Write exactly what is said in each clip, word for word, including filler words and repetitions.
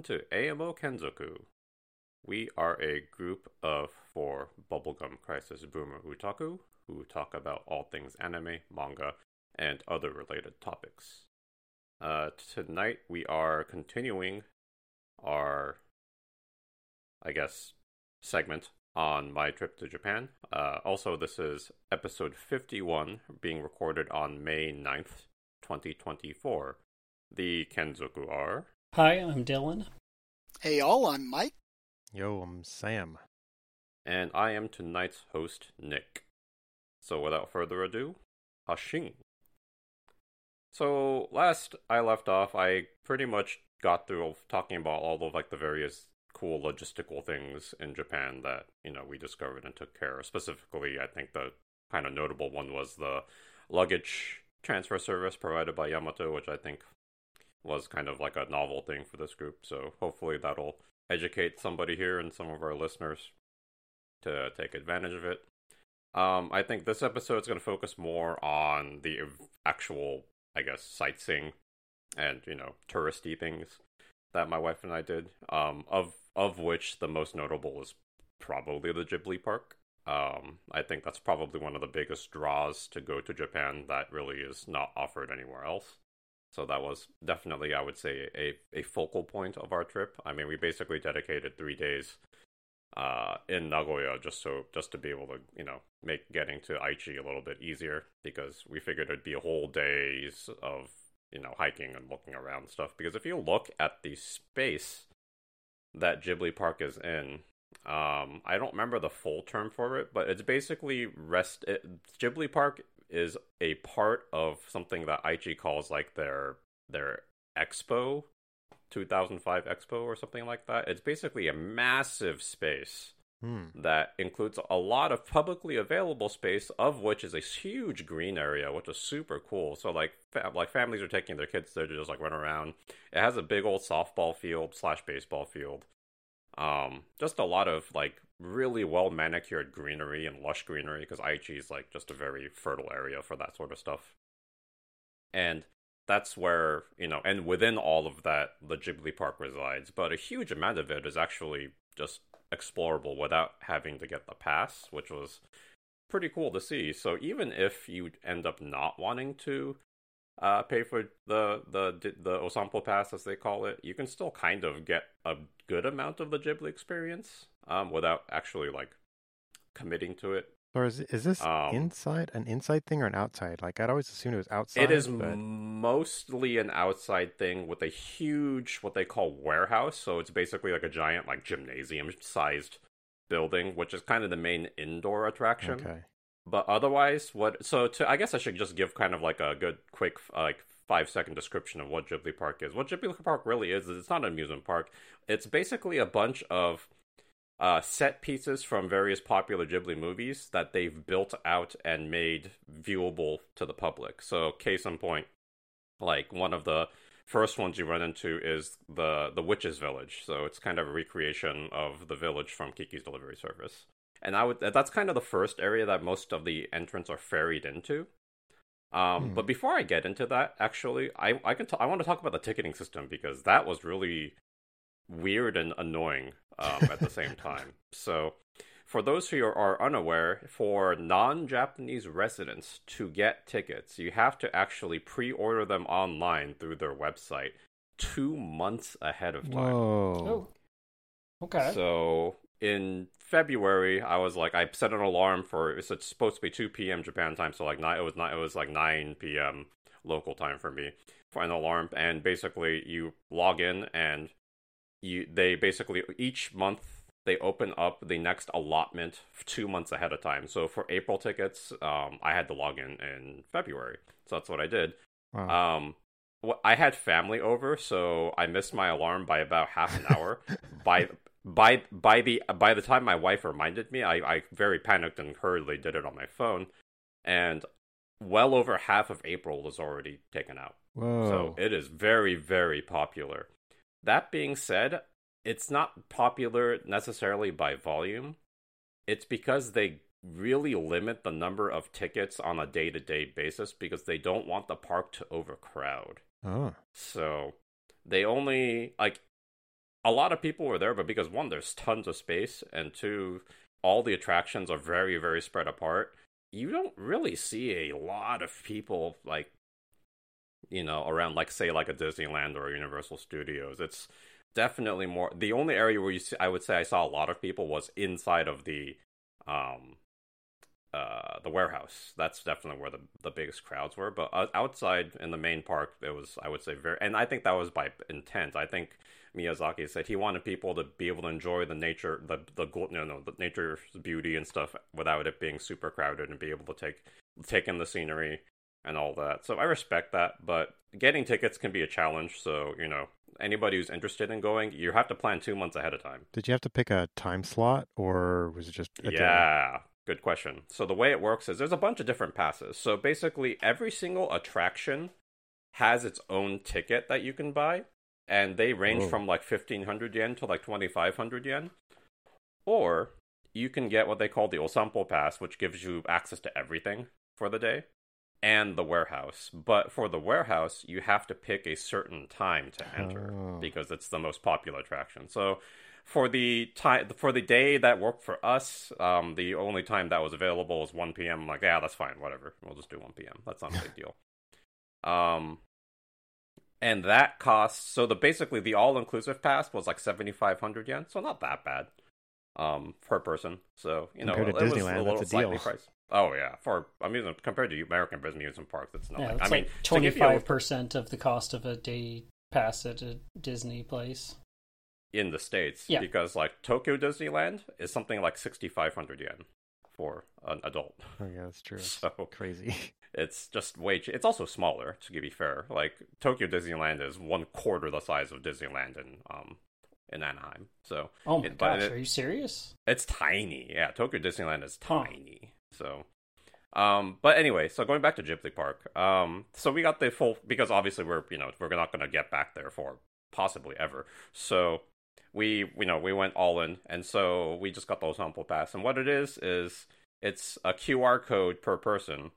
to A M O Kenzoku. We are a group of four Bubblegum Crisis Boomer Otaku who talk about all things anime, manga, and other related topics. Uh, tonight we are continuing our, I guess, segment on my trip to Japan. Uh, also, this is episode fifty-one, being recorded on May ninth, twenty twenty-four. The Kenzoku are... Hi, I'm Dylan. Hey all, I'm Mike. Yo, I'm Sam. And I am tonight's host, Nick. So without further ado, Hashing. So last I left off, I pretty much got through talking about all of like the various cool logistical things in Japan that, you know, we discovered and took care of. Specifically, I think the kind of notable one was the luggage transfer service provided by Yamato, which I think was kind of like a novel thing for this group. So hopefully that'll educate somebody here and some of our listeners to take advantage of it. Um, I think this episode is going to focus more on the actual, I guess, sightseeing and, you know, touristy things that my wife and I did, um, of of which the most notable is probably the Ghibli Park. Um, I think that's probably one of the biggest draws to go to Japan that really is not offered anywhere else. So that was definitely, I would say, a, a focal point of our trip. I mean, we basically dedicated three days uh, in Nagoya just so just to be able to, you know, make getting to Aichi a little bit easier, because we figured it'd be a whole days of, you know, hiking and looking around and stuff. Because if you look at the space that Ghibli Park is in, um, I don't remember the full term for it, but it's basically rest. It, Ghibli Park is a part of something that Aichi calls like their their Expo, two thousand five Expo or something like that. It's basically a massive space Hmm. that includes a lot of publicly available space, of which is a huge green area, which is super cool. So like fa- like families are taking their kids there to just like run around. It has a big old softball field slash baseball field. Um, just a lot of like really well manicured greenery and lush greenery, because Aichi is like just a very fertile area for that sort of stuff. And that's where, you know, and within all of that, the Ghibli Park resides. But a huge amount of it is actually just explorable without having to get the pass, which was pretty cool to see. So even if you end up not wanting to uh, pay for the, the the Osampo Pass, as they call it, you can still kind of get a good amount of the Ghibli experience um, without actually like committing to it. Or is is this Um, inside an inside thing or an outside? Like I'd always assumed it was outside. It is but... mostly an outside thing with a huge, what they call warehouse. So it's basically like a giant, like gymnasium-sized building, which is kind of the main indoor attraction. Okay. But otherwise, what? So to, I guess I should just give kind of like a good, quick, like five-second description of what Ghibli Park is. What Ghibli Park really is is it's not an amusement park. It's basically a bunch of Uh, set pieces from various popular Ghibli movies that they've built out and made viewable to the public. So, case in point, like one of the first ones you run into is the the Witch's Village. So it's kind of a recreation of the village from Kiki's Delivery Service, and I would that's kind of the first area that most of the entrants are ferried into. Um, Hmm. But before I get into that, actually, I I can t- I want to talk about the ticketing system, because that was really weird and annoying um, at the same time. So, for those who are unaware, for non-Japanese residents to get tickets, you have to actually pre-order them online through their website two months ahead of time. Whoa. Oh, okay. So, in February, I was like, I set an alarm for it's supposed to be two p.m. Japan time, so like nine, it was nine, it was like nine p.m. local time for me for an alarm, and basically you log in and You they basically each month they open up the next allotment two months ahead of time. So for April tickets, um, I had to log in in February, so that's what I did. Wow. Um, wh- I had family over, so I missed my alarm by about half an hour. by by by the by the time my wife reminded me, I, I very panicked and hurriedly did it on my phone, and well over half of April was already taken out. Whoa. So it is very, very popular. That being said, it's not popular necessarily by volume. It's because they really limit the number of tickets on a day-to-day basis, because they don't want the park to overcrowd. Oh. So they only, like, a lot of people were there, but because one, there's tons of space, and two, all the attractions are very, very spread apart. You don't really see a lot of people like, you know, around like say like a Disneyland or a Universal Studios. It's definitely more. The only area where you see, I would say I saw a lot of people was inside of the, um, uh, the warehouse. That's definitely where the the biggest crowds were. But uh, outside in the main park, it was, I would say, very. And I think that was by intent. I think Miyazaki said he wanted people to be able to enjoy the nature, the the you know, the nature's beauty and stuff without it being super crowded, and be able to take take in the scenery and all that. So I respect that, but getting tickets can be a challenge. So, you know, anybody who's interested in going, you have to plan two months ahead of time. Did you have to pick a time slot, or was it just a yeah day? Good question. So the way it works is there's a bunch of different passes. So basically every single attraction has its own ticket that you can buy, and they range Whoa. from like fifteen hundred yen to like twenty-five hundred yen. Or you can get what they call the Osampo Pass, which gives you access to everything for the day, and the warehouse. But for the warehouse, you have to pick a certain time to enter Oh. because it's the most popular attraction. So for the time for the day that worked for us, um, the only time that was available was one p.m. I'm like, yeah, that's fine, whatever. We'll just do one p.m. That's not a big deal. Um, and that costs, so the basically the all-inclusive pass was like seventy-five hundred yen, so not that bad, um, per person. So, you know, Compared to it was Disneyland, a little that's a slightly deal. priced. Oh yeah, for amusement compared to American amusement parks, it's nothing. Yeah, it's I mean, like to give you a- twenty-five percent of the cost of a day pass at a Disney place. in the States, Yeah. because like Tokyo Disneyland is something like sixty-five hundred yen for an adult. Oh yeah, that's true. So Crazy. it's just way ch- it's also smaller, to be fair. Like Tokyo Disneyland is one quarter the size of Disneyland in um in Anaheim. So Oh my it- but gosh, it- are you serious? it's tiny. Yeah, Tokyo Disneyland is Huh. tiny. So um but anyway, so going back to Ghibli Park. Um so we got the full, because obviously we're, you know, we're not going to get back there for possibly ever. So we, you know, we went all in, and so we just got the Osampo Pass. And what it is is it's a Q R code per person.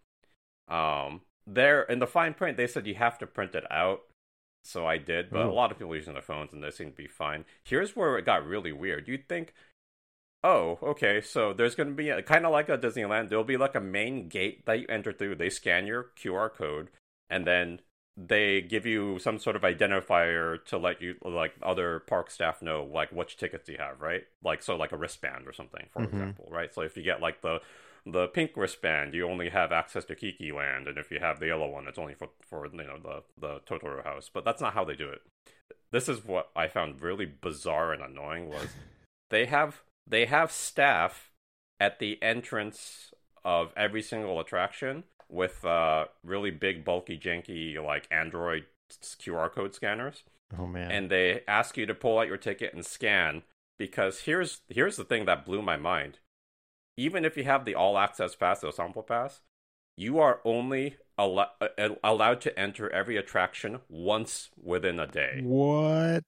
Um, there in the fine print, they said you have to print it out, so I did. But Ooh. a lot of people are using their phones, and they seem to be fine. Here's where it got really weird. You'd think, oh, okay, so there's going to be kind of like a Disneyland. There'll be like a main gate that you enter through. They scan your Q R code, and then they give you some sort of identifier to let you, like, other park staff know, like, which tickets you have, right? Like, so like a wristband or something, for Mhm. example, right? So if you get like the the pink wristband, you only have access to Kiki Land, and if you have the yellow one, it's only for for you know the the Totoro house. But that's not how they do it. This is what I found really bizarre and annoying was they have they have staff at the entrance of every single attraction with uh, really big, bulky, janky, like Android Q R code scanners, Oh man. and they ask you to pull out your ticket and scan. Because here's here's the thing that blew my mind: even if you have the all access pass, the Osampo Pass, you are only al- uh, allowed to enter every attraction once within a day. What?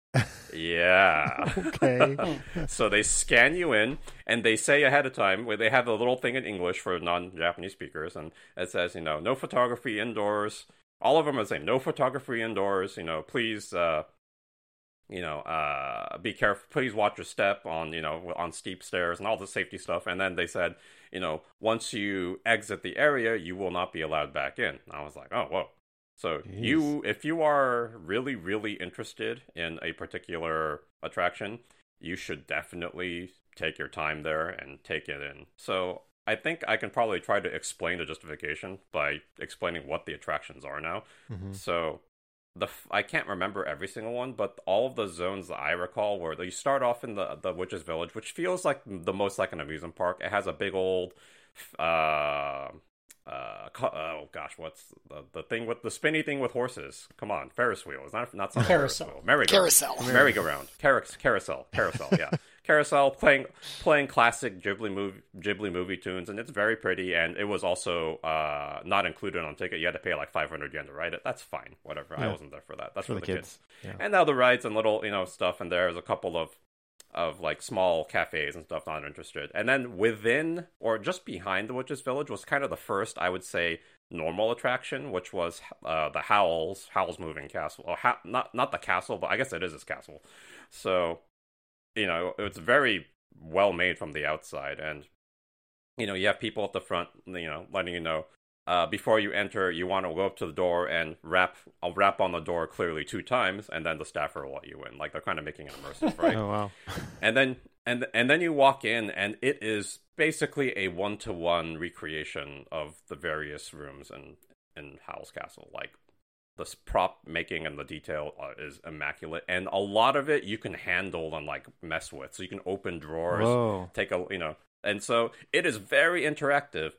Yeah. Okay. So they scan you in, and they say ahead of time, where they have a little thing in English for non-Japanese speakers, and it says, you know, no photography indoors. All of them are the same. No photography indoors. You know, please, uh, you know, uh, be careful. Please watch your step on, you know, on steep stairs and all the safety stuff. And then they said, you know, once you exit the area, you will not be allowed back in. And I was like, oh, whoa. So Jeez. you, if you are really, really interested in a particular attraction, you should definitely take your time there and take it in. So I think I can probably try to explain the justification by explaining what the attractions are now. Mhm. So the f- I can't remember every single one, but all of the zones that I recall, where you start off in the the Witch's Village, which feels like the most like an amusement park. It has a big old uh uh co- oh gosh, what's the the thing with the spinny thing with horses? Come on, Ferris wheel. It's not not something Carousel. Ferris wheel. Merry-go. Carousel. Merry-go-round. Car- carousel. Carousel. Yeah. Carousel, playing playing classic Ghibli movie Ghibli movie tunes, and it's very pretty. And it was also uh, not included on ticket. You had to pay like five hundred yen to ride it. That's fine, whatever. I Yeah. wasn't there for that. That's For for, the the kids. kids. Yeah. And now the rides and little, you know, stuff. And there's a couple of of like small cafes and stuff. Not interested. And then within or just behind the Witch's Village was kind of the first, I would say, normal attraction, which was uh, the Howl's Howl's Moving Castle. Or ha- not not the castle, but I guess it is his castle. So, you know, it's very well made from the outside, and you know, you have people at the front, you know, letting you know uh, before you enter, you want to go up to the door and rap. I'll rap on the door clearly two times, and then the staffer will let you in. Like they're kind of making it immersive, right? Oh wow! And then and and then you walk in, and it is basically a one-to-one recreation of the various rooms in in Howl's Castle. Like the prop making and the detail uh, is immaculate, and a lot of it you can handle and like mess with. So you can open drawers, Whoa. take a you know, and so it is very interactive.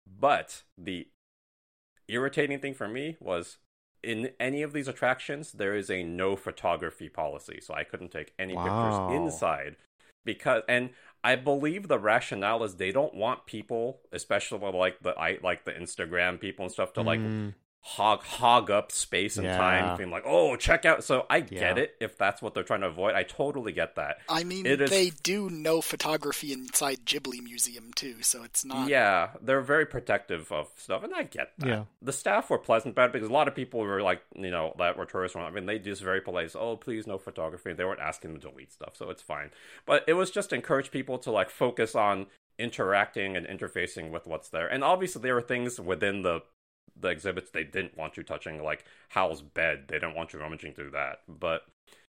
But the irritating thing for me was in any of these attractions there is a no photography policy, so I couldn't take any Wow. pictures inside because and I believe the rationale is they don't want people, especially like the I like the Instagram people and stuff, to like Mm, hog hog up space and Yeah. time, being like, oh, check out. So I get Yeah. it if that's what they're trying to avoid. I totally get that. I mean, It is- they do no photography inside Ghibli Museum too, so it's not. Yeah, they're very protective of stuff, and I get that. Yeah. The staff were pleasant about it because a lot of people were like, you know, that were tourists. I mean, they just very polite. Oh, please, no photography. They weren't asking them to delete stuff, so it's fine. But it was just to encourage people to like focus on interacting and interfacing with what's there. And obviously, there were things within the the exhibits they didn't want you touching, like Hal's bed. They didn't want you rummaging through that, but.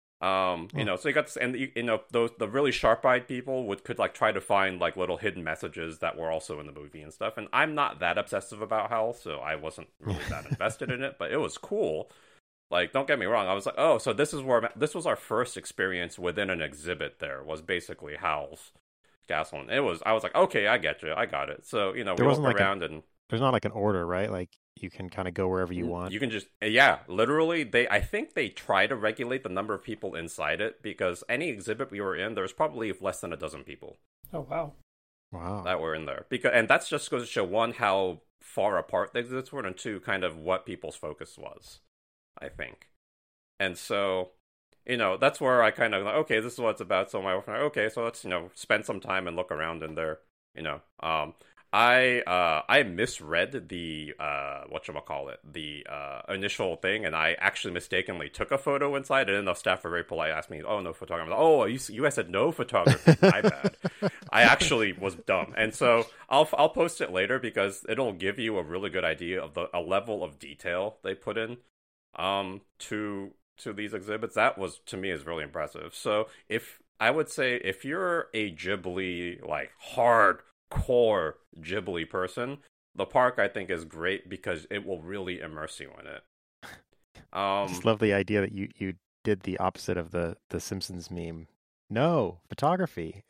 Um, you Hmm. know, so you got this, and you, you know, those the really sharp-eyed people would could like try to find like little hidden messages that were also in the movie and stuff. And I'm not that obsessive about Howl, so I wasn't really that invested in it. But it was cool. Like, don't get me wrong, I was like, oh, so this is where this was our first experience within an exhibit. There was basically Howl's Castle, and it was. I was like, okay, I get you, I got it. So you know, There we wasn't look like a- around and. There's not like an order, right? Like you can kind of go wherever you want. You can just yeah, literally they I think they try to regulate the number of people inside it because any exhibit we were in, there was probably less than a dozen people Oh wow. Wow. that were in there. Because and that's just goes to show one how far apart the exhibits were, and two kind of what people's focus was, I think. And so, you know, that's where I kind of like, okay, this is what it's about. So my wife and I, okay, so let's, you know, spend some time and look around in there, you know. Um I uh I misread the uh whatchamacallit, the uh initial thing, and I actually mistakenly took a photo inside, and then the staff were very polite, asked me, oh, no photography. I'm like, oh, you, you guys said no photography. My bad. I actually was dumb. And so I'll I'll post it later because it'll give you a really good idea of the a level of detail they put in um to to these exhibits. That was, to me, is really impressive. So if I would say if you're a Ghibli like hard core Ghibli person, the park I think is great because it will really immerse you in it. I Um, just love the idea that you, you did the opposite of the, the Simpsons meme. No, photography.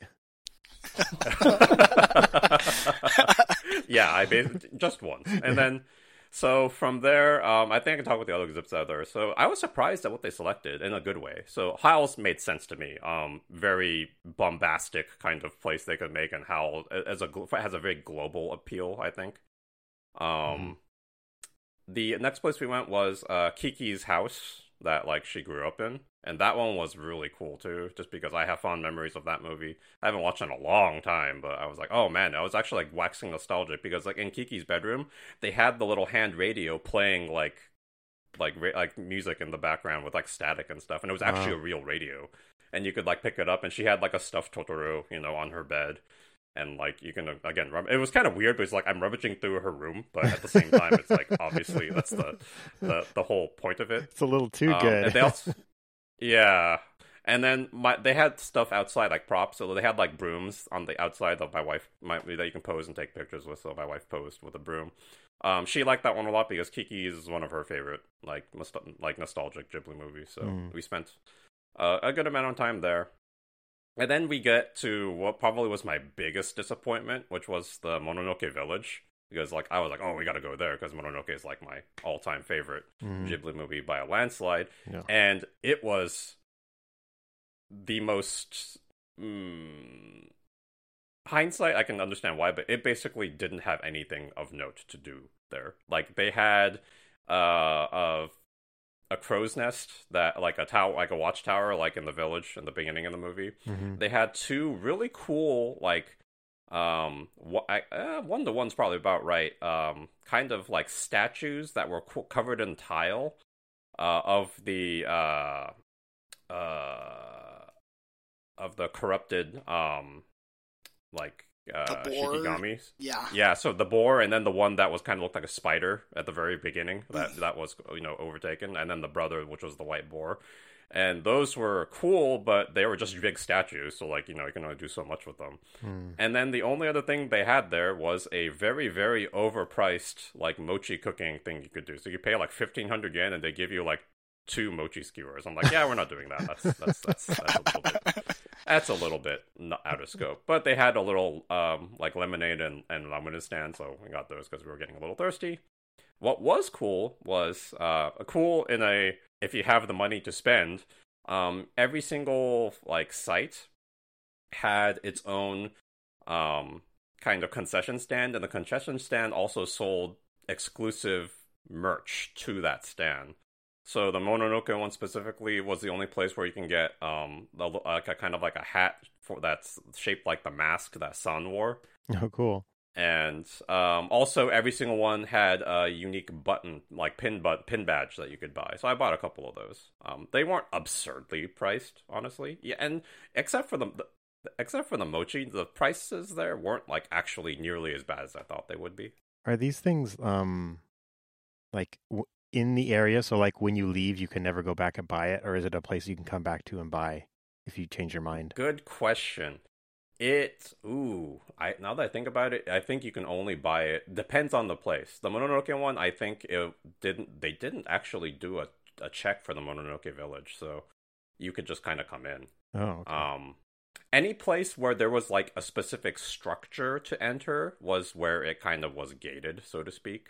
yeah, I basically just once, and then so from there, um, I think I can talk about the other exhibits out there. So I was surprised at what they selected in a good way. So Howl's made sense to me. Um, very bombastic kind of place they could make, and Howl as a has a very global appeal, I think. Um, Mhm. The next place we went was uh, Kiki's house that like she grew up in, and that one was really cool too. Just because I have fond memories of that movie. I haven't watched it in a long time, but I was like, oh man, I was actually like waxing nostalgic because like in Kiki's bedroom, they had the little hand radio playing like like ra- like music in the background with like static and stuff, and it was actually Wow. a real radio, and you could like pick it up, and she had like a stuffed Totoro, you know, on her bed. And like you can uh, again, rum- it was kind of weird, but it's like I'm rummaging through her room, but at the same time, it's like obviously that's the the, the whole point of it. It's a little too Um, good. And they also, yeah, and then my they had stuff outside like props, so they had like brooms on the outside that my wife my, that you can pose and take pictures with. So my wife posed with a broom. Um, she liked that one a lot because Kiki is one of her favorite like nost- like nostalgic Ghibli movies. So Mm. we spent uh, a good amount of time there. And then we get to what probably was my biggest disappointment, which was the Mononoke Village. Because, like, I was like, oh, we gotta go there, because Mononoke is, like, my all-time favorite Mhm. Ghibli movie by a landslide. Yeah. And it was the most... Mm, hindsight, I can understand why, but it basically didn't have anything of note to do there. Like, they had uh, a a crow's nest that like a tower like a watchtower like in the village in the beginning of the movie. Mhm. They had two really cool like Um, wh- I, uh, one to one's probably about right. Um, kind of like statues that were co- covered in tile, uh, of the uh, uh, of the corrupted, um, like uh, The boar? Shikigamis. Yeah. Yeah, so the boar, and then the one that was kind of looked like a spider at the very beginning, that that was, you know, overtaken, and then the brother, which was the white boar. And those were cool, but they were just big statues, so, like, you know, you can only do so much with them. Hmm. And then the only other thing they had there was a very, very overpriced, like, mochi cooking thing you could do. So you pay, like, fifteen hundred yen, and they give you, like, two mochi skewers. I'm like, yeah, we're not doing that. That's, that's, that's, that's a little bit... That's a little bit not out of scope. But they had a little, um, like, lemonade and, and lemonade stand, so we got those because we were getting a little thirsty. What was cool was, uh, cool in a, if you have the money to spend, um, every single, like, site had its own, um, kind of concession stand, and the concession stand also sold exclusive merch to that stand. So the Mononoke one specifically was the only place where you can get, um, the, like a kind of like a hat for that's shaped like the mask that San wore. Oh, cool. And um, also, every single one had a unique button, like pin but pin badge that you could buy. So I bought a couple of those. Um, they weren't absurdly priced, honestly. Yeah, and except for the, the except for the mochi, the prices there weren't like actually nearly as bad as I thought they would be. Are these things um like w- in the area? So like when you leave, you can never go back and buy it, or is it a place you can come back to and buy if you change your mind? Good question. It ooh, I now that I think about it, I think you can only buy it. Depends on the place. The Mononoke one, I think it didn't. They didn't actually do a a check for the Mononoke Village, so you could just kind of come in. Oh, okay. Um, any place where there was like a specific structure to enter was where it kind of was gated, so to speak.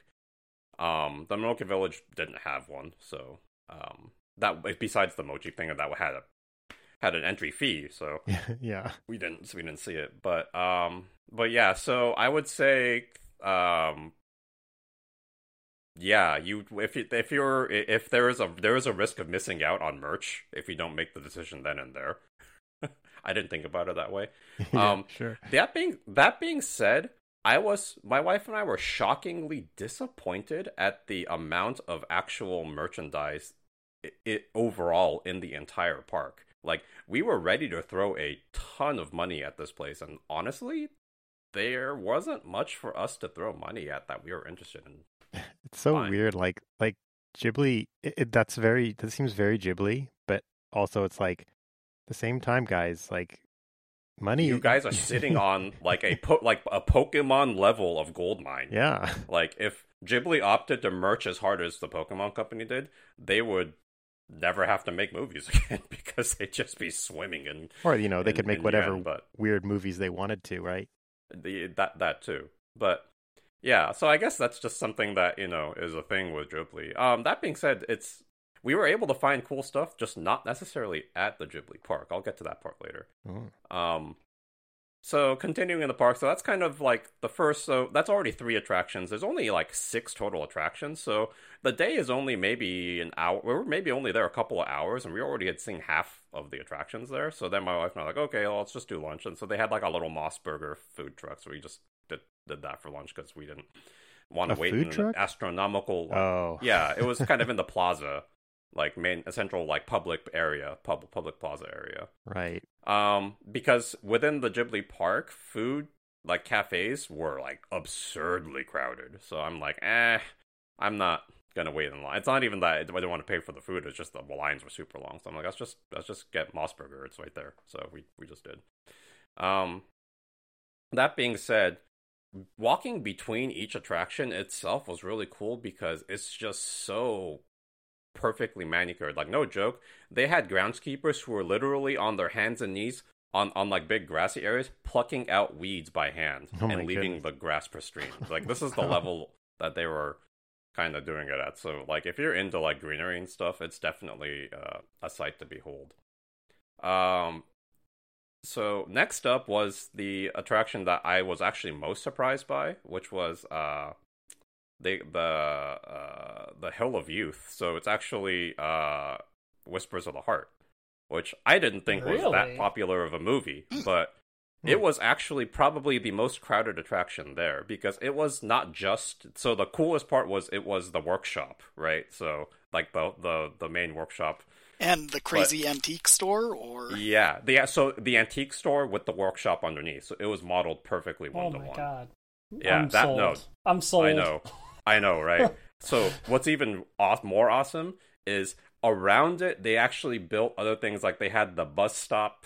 Um, the Mononoke Village didn't have one, so um, that besides the mochi thing, that had a had an entry fee, so yeah. we didn't so we didn't see it. But um, but yeah, so I would say um. Yeah, you if you, if you're if there is a there is a risk of missing out on merch if you don't make the decision then and there. I didn't think about it that way. Yeah, Um, sure. that being that being said, I was my wife and I were shockingly disappointed at the amount of actual merchandise it, it overall in the entire park. Like, we were ready to throw a ton of money at this place, and honestly, there wasn't much for us to throw money at that we were interested in. It's so Fine. weird. Like like Ghibli. It, it, that's very. That seems very Ghibli, but also it's like the same time, guys. Like money. You guys are sitting on like a po- like a Pokemon level of gold mine. Yeah. Like, if Ghibli opted to merch as hard as the Pokemon Company did, they would never have to make movies again because they'd just be swimming in. Or you know they in- could make in whatever yen, but weird movies they wanted to, right? the that that too. But yeah, so I guess that's just something that, you know, is a thing with Ghibli. Um, that being said, it's we were able to find cool stuff, just not necessarily at the Ghibli park. I'll get to that part later. Oh. Um, so continuing in the park, so that's kind of like the first. So that's already three attractions. There's only like six total attractions. So the day is only maybe an hour. We were maybe only there a couple of hours, and we already had seen half of the attractions there. So then my wife and I were like, okay, well, let's just do lunch. And so they had like a little Moss Burger food truck. So we just did did that for lunch because we didn't want to A wait food in truck? an astronomical. Oh. Yeah, it was kind of in the plaza, like main a central like public area, public public plaza area. Right. Um, because within the Ghibli park, food like cafes were like absurdly crowded. So I'm like, eh, I'm not gonna wait in line. It's not even that I didn't want to pay for the food. It's just the lines were super long. So I'm like, let's just let's just get Moss Burger. It's right there. So we we just did. Um, that being said, walking between each attraction itself was really cool because it's just so perfectly manicured. Like, no joke, they had groundskeepers who were literally on their hands and knees on, on like big grassy areas, plucking out weeds by hand Oh my and leaving goodness. the grass pristine. Like, this is the level that they were kind of doing it at. So, like, if you're into like greenery and stuff, it's definitely uh, a sight to behold. Um, so next up was the attraction that I was actually most surprised by, which was uh. The the uh, the Hill of Youth. So it's actually uh, Whispers of the Heart, which I didn't think was that Really? popular of a movie, but it was actually probably the most crowded attraction there because it was not just so the coolest part was it was the workshop, right? So like the the, the main workshop. And the crazy but, antique store, or yeah, the so the antique store with the workshop underneath. So it was modeled perfectly one to one. Oh my god! Yeah, I'm that sold. no, I'm sold. I know, I know, right? So what's even aw- more awesome is around it they actually built other things. Like they had the bus stop,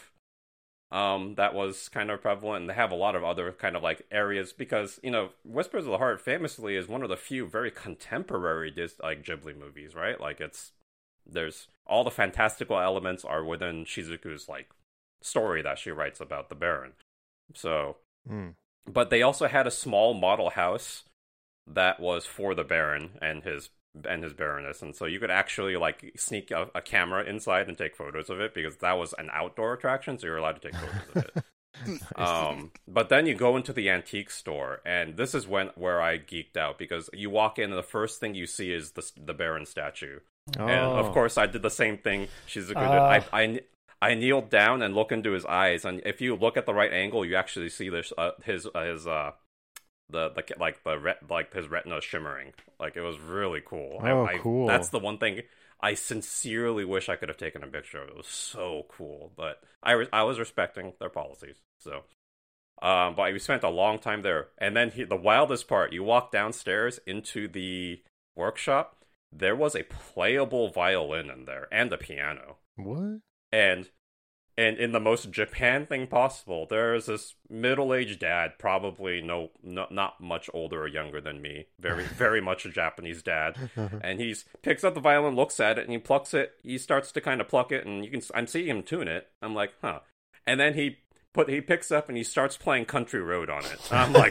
um, that was kind of prevalent, and they have a lot of other kind of like areas because you know Whispers of the Heart famously is one of the few very contemporary Dis- like Ghibli movies, right? Like it's. There's all the fantastical elements are within Shizuku's like story that she writes about the Baron. So, mm. but they also had a small model house that was for the Baron and his and his Baroness, and so you could actually like sneak a, a camera inside and take photos of it because that was an outdoor attraction, so you're allowed to take photos of it. um, but then you go into the antique store, and this is when where I geeked out because you walk in and the first thing you see is the the Baron statue. Oh. And of course, I did the same thing Shizuku uh. did. I, I, I kneeled down and look into his eyes, and if you look at the right angle, you actually see this, uh, his uh, his uh the, the like the ret- like his retina shimmering. Like it was really cool. Oh, I, I, cool! That's the one thing I sincerely wish I could have taken a picture of. It was so cool, but I re- I was respecting their policies, so. Um, but we spent a long time there, and then he, the wildest part, you walk downstairs into the workshop. There was a playable violin in there and a piano. What? And and in the most Japan thing possible, there's this middle-aged dad, probably no, no not much older or younger than me, very very much a Japanese dad, and he's picks up the violin, looks at it, and he plucks it. He starts to kind of pluck it, and you can I'm seeing him tune it. I'm like, huh, and then he. But he picks up and he starts playing Country Road on it. I'm like,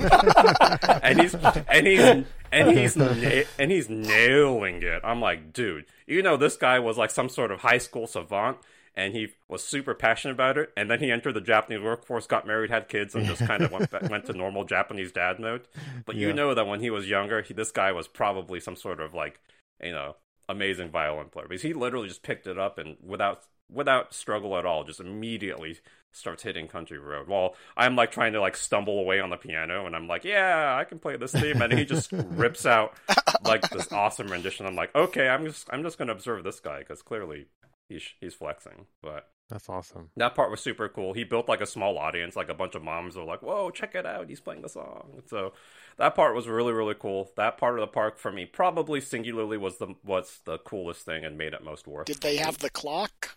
dude, and he's and he's and he's na- and he's nailing it. I'm like, dude, you know, this guy was like some sort of high school savant, and he was super passionate about it. And then he entered the Japanese workforce, got married, had kids, and just kind of went back, went to normal Japanese dad mode. But yeah. You know that when he was younger, he, this guy was probably some sort of like, you know, amazing violin player because he literally just picked it up and without without struggle at all, just immediately starts hitting Country Road. While I'm like trying to like stumble away on the piano, and I'm like, yeah, I can play this theme, and he just rips out like this awesome rendition. I'm like, okay, I'm just I'm just gonna observe this guy because clearly he's he's flexing. But that's awesome. That part was super cool. He built like a small audience, like a bunch of moms were like, whoa, check it out, he's playing the song. So that part was really really cool. That part of the park for me probably singularly was the was the coolest thing and made it most worth. Did they have the clock?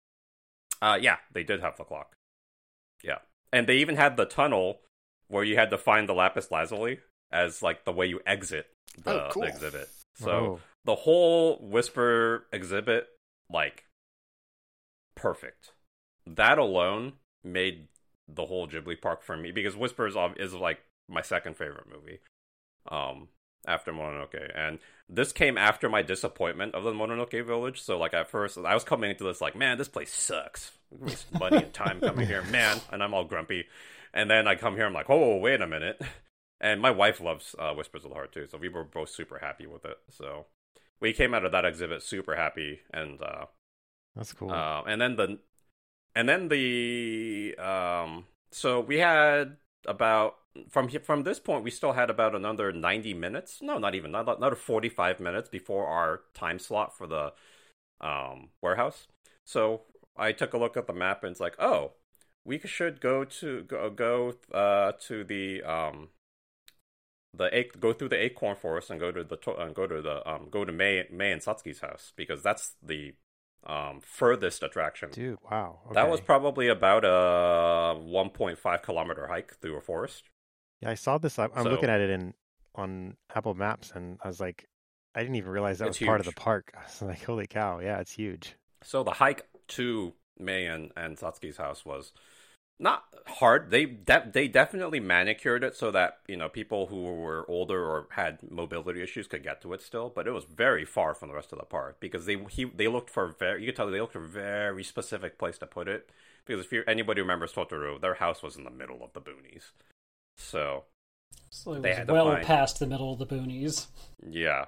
Uh, yeah, they did have the clock. Yeah, and they even had the tunnel where you had to find the lapis lazuli as like the way you exit the, oh, cool. the exhibit. So oh. the whole Whisper exhibit, like, perfect. That alone made the whole Ghibli park for me because Whisper is, is like my second favorite movie. Um. After Mononoke, and this came after my disappointment of the Mononoke Village. So, like at first, I was coming into this like, man, this place sucks. Waste money and time coming here, man, and I'm all grumpy. And then I come here, I'm like, oh, wait a minute. And my wife loves uh, Whispers of the Heart too, so we were both super happy with it. So we came out of that exhibit super happy, and uh, that's cool. Uh, and then the, and then the, um, so we had about. From from this point, we still had about another ninety minutes. No, not even. Not another forty-five minutes before our time slot for the um, warehouse. So I took a look at the map, and it's like, oh, we should go to go go uh, to the um, the go through the acorn forest and go to the uh, go to the um, go to May May and Satsuki's house because that's the um, furthest attraction. Dude, wow, okay. That was probably about a one point five kilometer hike through a forest. Yeah, I saw this. I'm so, looking at it in on Apple Maps, and I was like, I didn't even realize that was huge. Part of the park. I was like, holy cow, yeah, it's huge. So the hike to Mei and, and Satsuki's house was not hard. They de- they definitely manicured it so that, you know, people who were older or had mobility issues could get to it still, but it was very far from the rest of the park because they he they looked for very you could tell they looked for a very specific place to put it because if you anybody remembers Totoro, their house was in the middle of the boonies. So, so it they was had to well find... past the middle of the boonies. Yeah.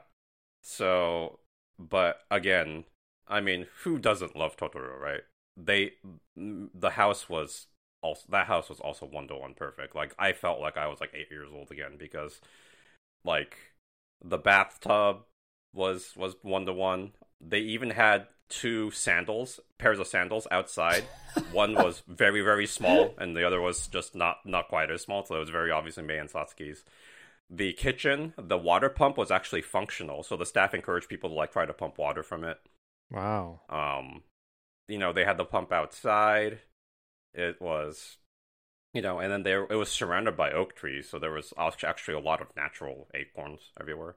So, but again, I mean, who doesn't love Totoro, right? They, the house was also that house was also one to one perfect. Like I felt like I was like eight years old again because like the bathtub was was one to one. They even had two sandals, pairs of sandals outside. One was very very small, and the other was just not not quite as small. So it was very obviously Mei and Satsuki's. The kitchen, the water pump was actually functional, so the staff encouraged people to like try to pump water from it. Wow. Um, you know, they had the pump outside. It was, you know, and then there it was surrounded by oak trees, so there was actually a lot of natural acorns everywhere.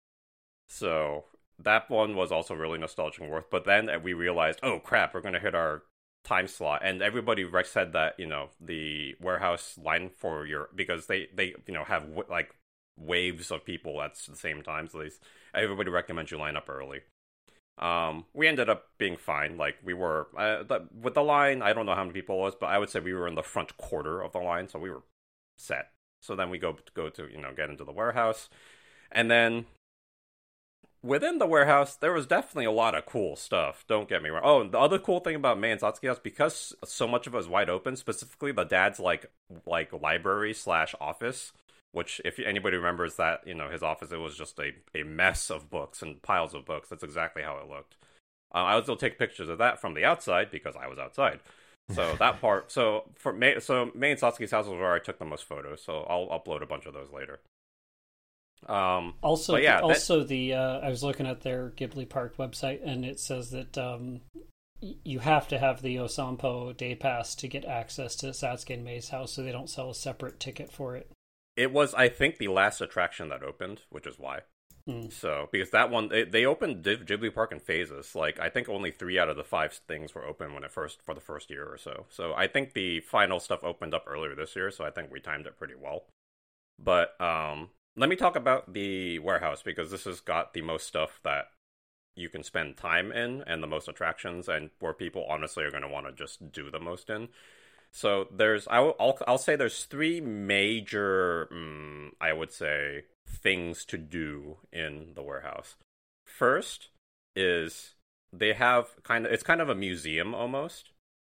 So that one was also really nostalgic and worth. But then we realized, oh crap, we're gonna hit our time slot, and everybody said that you know the warehouse line for your because they they you know have like waves of people at the same time, so they, everybody recommends you line up early. Um, we ended up being fine. Like we were uh, the, with the line. I don't know how many people it was, but I would say we were in the front quarter of the line, so we were set. So then we go go to you know get into the warehouse, and then within the warehouse there was definitely a lot of cool stuff. Don't get me wrong. Oh, the other cool thing about Mei and Satsuki House, because so much of it was wide open, specifically the dad's like like library slash office. Which, if anybody remembers that, you know, his office, it was just a, a mess of books and piles of books. That's exactly how it looked. Uh, I would still take pictures of that from the outside because I was outside. So that part, so for Mei, so Mei and Satsuki's house was where I took the most photos. So I'll upload a bunch of those later. Um, also, yeah, the, also that... the uh, I was looking at their Ghibli Park website, and it says that um, y- you have to have the Osampo Day Pass to get access to Satsuki and Mei's house, so they don't sell a separate ticket for it. It was, I think, the last attraction that opened, which is why. Mm. So, because that one, they, they opened Ghibli Park in phases. Like, I think only three out of the five things were open when it first, for the first year or so. So, I think the final stuff opened up earlier this year, so I think we timed it pretty well. But, um, let me talk about the warehouse, because this has got the most stuff that you can spend time in, and the most attractions, and where people honestly are going to want to just do the most in. So there's, I'll, I'll, I'll say there's three major, um, I would say, things to do in the warehouse. First is they have kind of, it's kind of a museum almost,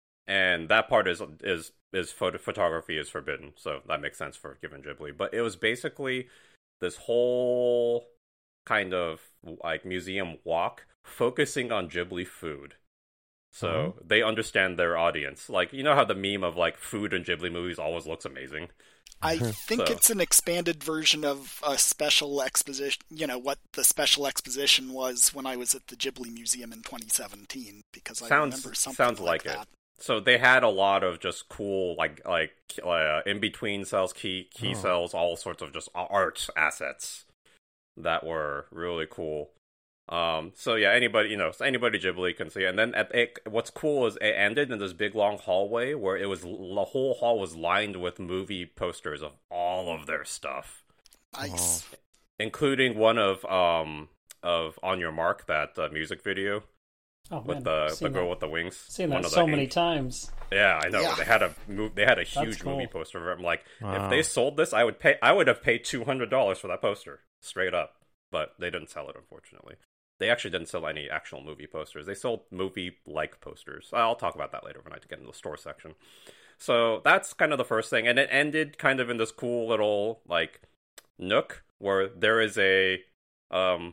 and that part is is is photo, photography is forbidden, so that makes sense for given Ghibli. But it was basically this whole kind of like museum walk focusing on Ghibli food. So mm-hmm. they understand their audience. Like, you know how the meme of like food in Ghibli movies always looks amazing? I think so. It's an expanded version of a special exposition, you know, what the special exposition was when I was at the Ghibli Museum in twenty seventeen, because I sounds, remember something sounds like, like that. It. So they had a lot of just cool, like, like uh, in-between cells, key, key oh. cells, all sorts of just art assets that were really cool. Um, so yeah, anybody, you know, anybody Ghibli can see. And then at it, what's cool is it ended in this big long hallway where it was, the whole hall was lined with movie posters of all of their stuff. Nice. Oh. Including one of, um, of On Your Mark, that uh, music video. Oh, with man. the the girl that. with the wings. Seen one that of so the many ink. times. Yeah, I know. Yeah. They had a move. They had a huge cool. movie poster of it. I'm like, wow. if they sold this, I would pay. I would have paid two hundred dollars for that poster, straight up. But they didn't sell it, unfortunately. They actually didn't sell any actual movie posters. They sold movie-like posters. I'll talk about that later when I get into the store section. So that's kind of the first thing, and it ended kind of in this cool little like nook where there is a um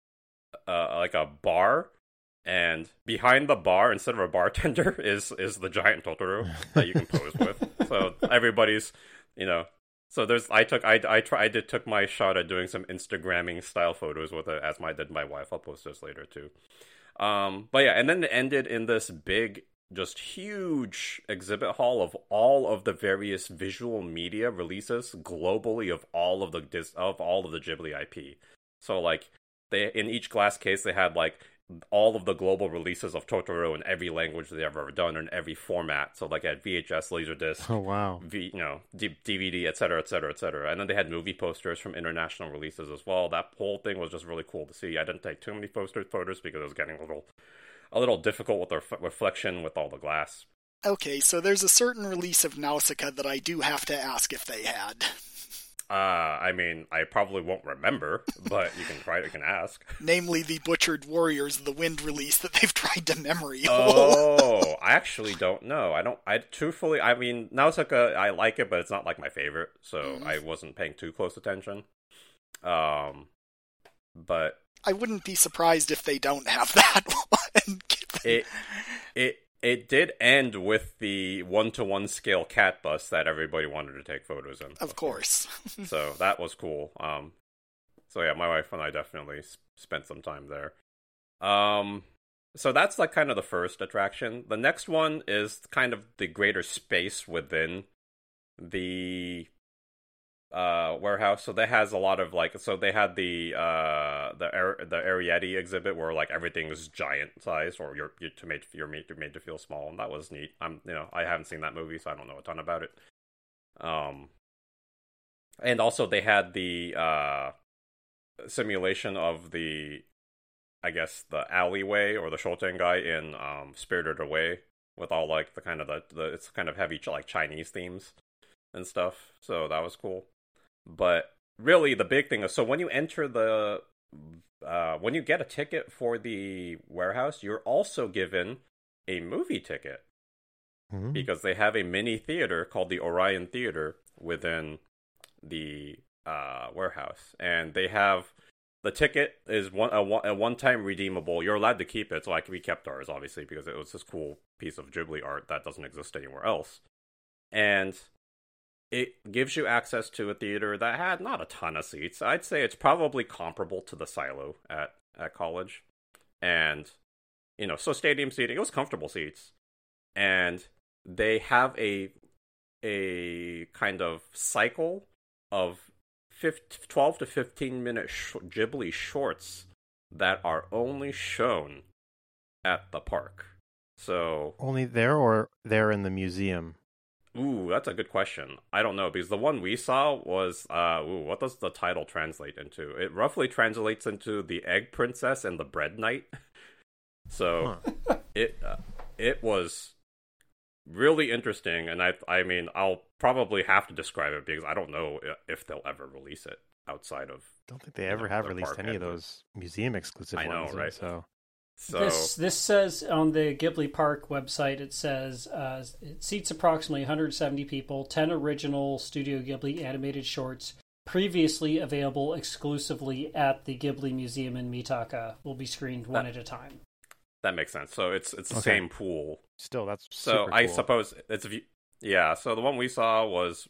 uh, like a bar. And behind the bar, instead of a bartender, is is the giant Totoro that you can pose with. So everybody's, you know, so there's. I took, I I tried, I did took my shot at doing some Instagramming style photos with it, as my did my wife. I'll post this later too. Um, but yeah, and then it ended in this big, just huge exhibit hall of all of the various visual media releases globally of all of the of all of the Ghibli I P. So like they in each glass case they had like all of the global releases of Totoro in every language they've ever done, in every format. So like at V H S, Laserdisc, oh wow, v, you know, D- DVD, et cetera, et cetera, et cetera. And then they had movie posters from international releases as well. That whole thing was just really cool to see. I didn't take too many poster photos because it was getting a little, a little difficult with the ref- reflection with all the glass. Okay, so there's a certain release of Nausicaa that I do have to ask if they had. Uh, I mean, I probably won't remember, but you can try. You can ask. Namely, the Butchered Warriors of the Wind release that they've tried to memory hole. Oh, I actually don't know. I don't. I truthfully, I mean, Nausicaa, I like it, but it's not like my favorite, so mm-hmm. I wasn't paying too close attention. Um, but I wouldn't be surprised if they don't have that one. it it it did end with the one to one scale cat bus that everybody wanted to take photos in. Of course. So that was cool. Um, so yeah, my wife and I definitely spent some time there. Um, so that's like kind of the first attraction. The next one is kind of the greater space within the uh warehouse. So that has a lot of like, so they had the uh the Ar- the Arrietty exhibit where like everything is giant size, or you're you're to made you're made, you're made to feel small, and that was neat. I'm you know I haven't seen that movie, so I don't know a ton about it. Um, and also they had the uh simulation of the, I guess, the alleyway or the Shoten-gai in um Spirited Away, with all like the kind of the, the it's kind of heavy like Chinese themes and stuff. So that was cool. But really, the big thing is, so when you enter the, uh, when you get a ticket for the warehouse, you're also given a movie ticket. Mm-hmm. Because they have a mini theater called the Orion Theater within the uh, warehouse. And they have, the ticket is one a, one, a one-time redeemable. You're allowed to keep it, so like we kept ours, obviously, because it was this cool piece of Ghibli art that doesn't exist anywhere else. And it gives you access to a theater that had not a ton of seats. I'd say it's probably comparable to the Silo at, at college. And, you know, so stadium seating, it was comfortable seats. And they have a a kind of cycle of twelve to fifteen minute sh- Ghibli shorts that are only shown at the park. So only there, or there in the museum? Ooh, that's a good question. I don't know, because the one we saw was, uh, ooh, what does the title translate into? It roughly translates into the Egg Princess and the Bread Knight. So, huh. it uh, it was really interesting, and I I mean, I'll probably have to describe it, because I don't know if they'll ever release it outside of... I don't think they ever know, have the released any of those museum-exclusive I know, ones. right? So... So this this says on the Ghibli Park website, it says uh, it seats approximately one hundred seventy people, ten original Studio Ghibli animated shorts previously available exclusively at the Ghibli Museum in Mitaka will be screened one that, at a time. That makes sense. So it's it's the okay. same pool. Still, that's so super I cool. suppose it's yeah. So the one we saw was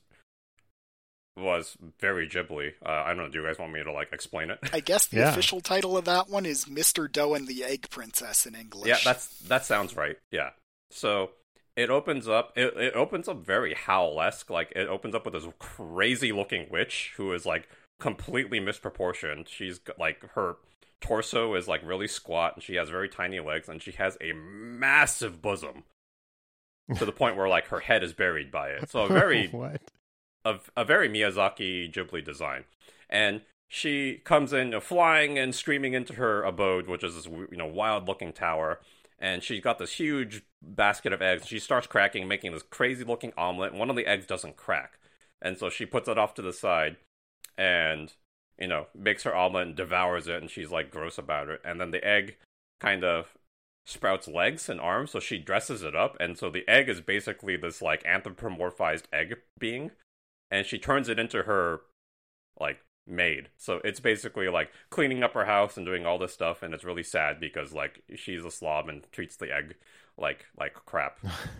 was very Ghibli. Uh, I don't know. Do you guys want me to like explain it? I guess the yeah. official title of that one is Mister Doe and the Egg Princess in English. Yeah, that's that sounds right. Yeah. So it opens up. It it opens up very Howl-esque. Like it opens up with this crazy looking witch who is like completely misproportioned. She's got, like her torso is like really squat, and she has very tiny legs, and she has a massive bosom to the point where like her head is buried by it. So a very what? A, a very Miyazaki Ghibli design. And she comes in uh, flying and screaming into her abode, which is this, you know, wild-looking tower. And she's got this huge basket of eggs. She starts cracking, making this crazy-looking omelet. One of the eggs doesn't crack. And so she puts it off to the side and, you know, makes her omelet and devours it. And she's, like, gross about it. And then the egg kind of sprouts legs and arms, so she dresses it up. And so the egg is basically this, like, anthropomorphized egg being. And she turns it into her, like, maid. So it's basically, like, cleaning up her house and doing all this stuff, and it's really sad because, like, she's a slob and treats the egg like like crap.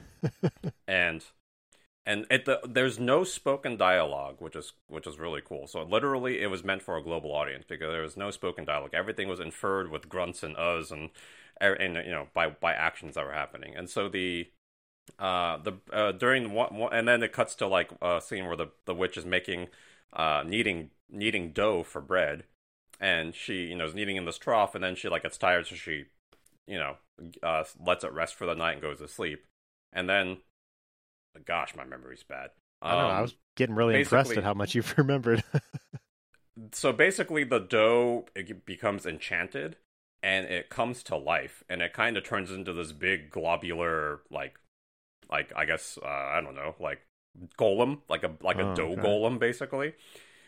and and it, the, there's no spoken dialogue, which is which is really cool. So literally, it was meant for a global audience because there was no spoken dialogue. Everything was inferred with grunts and uhs and, and you know, by, by actions that were happening. And so the... Uh, the uh, during one, one, and then it cuts to like a scene where the, the witch is making, uh, kneading kneading dough for bread, and she you know is kneading in this trough, and then she like gets tired, so she, you know, uh, lets it rest for the night and goes to sleep, and then, gosh, my memory's bad. Um, I don't know. I was getting really impressed at how much you've remembered. So basically, the dough it becomes enchanted, and it comes to life, and it kind of turns into this big globular like. Like, I guess, uh, I don't know, like, golem, like a like a oh, dough okay. golem, basically.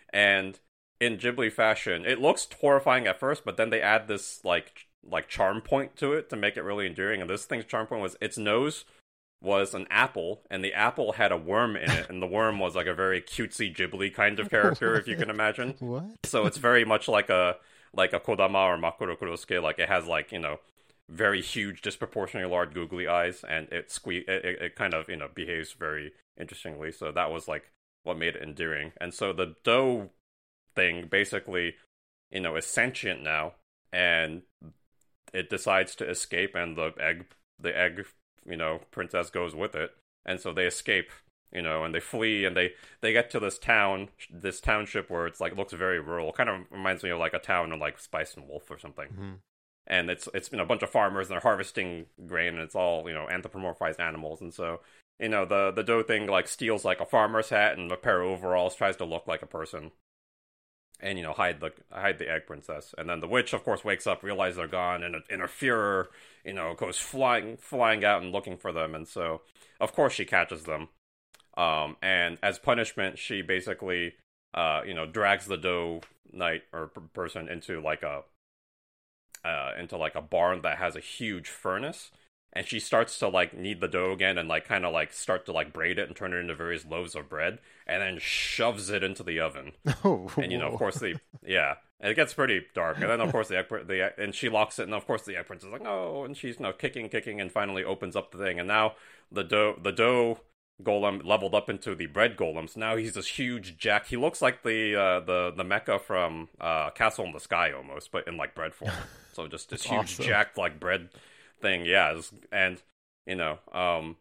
And in Ghibli fashion, it looks horrifying at first, but then they add this like like charm point to it to make it really endearing. And this thing's charm point was its nose was an apple, and the apple had a worm in it, and the worm was like a very cutesy Ghibli kind of character, if you can imagine. What? So it's very much like a like a Kodama or Makuro Kurosuke. Like it has like, you know, very huge, disproportionately large googly eyes, and it sque- it, it, it kind of, you know, behaves very interestingly. So that was like what made it endearing. And so the dough thing basically, you know, is sentient now, and it decides to escape, and the egg, the egg, you know, princess goes with it, and so they escape, you know, and they flee, and they they get to this town, this township where it's like looks very rural, kind of reminds me of like a town in like Spice and Wolf or something. Mm-hmm. And it's it's you know, a bunch of farmers, and they're harvesting grain, and it's all, you know, anthropomorphized animals, and so, you know, the the dough thing like steals like a farmer's hat and a pair of overalls, tries to look like a person, and, you know, hide the hide the egg princess. And then the witch, of course, wakes up, realizes they're gone, and in a furor, you know, goes flying flying out and looking for them. And so, of course, she catches them. Um, and as punishment, she basically, uh, you know, drags the dough knight or p- person into like a uh, into like a barn that has a huge furnace. And she starts to like knead the dough again, and like kind of like start to like braid it and turn it into various loaves of bread, and then shoves it into the oven. Oh, and you know, of course, the yeah, and it gets pretty dark. And then of course the egg, the and she locks it, and of course the egg princess is like, no, and she's, you know, kicking, kicking, and finally opens up the thing, and now the dough the dough golem leveled up into the bread golem. So now he's this huge jack. He looks like the uh, the the mecha from uh, Castle in the Sky almost, but in like bread form. So just this huge awesome. jack like bread thing, yeah, and you know, um,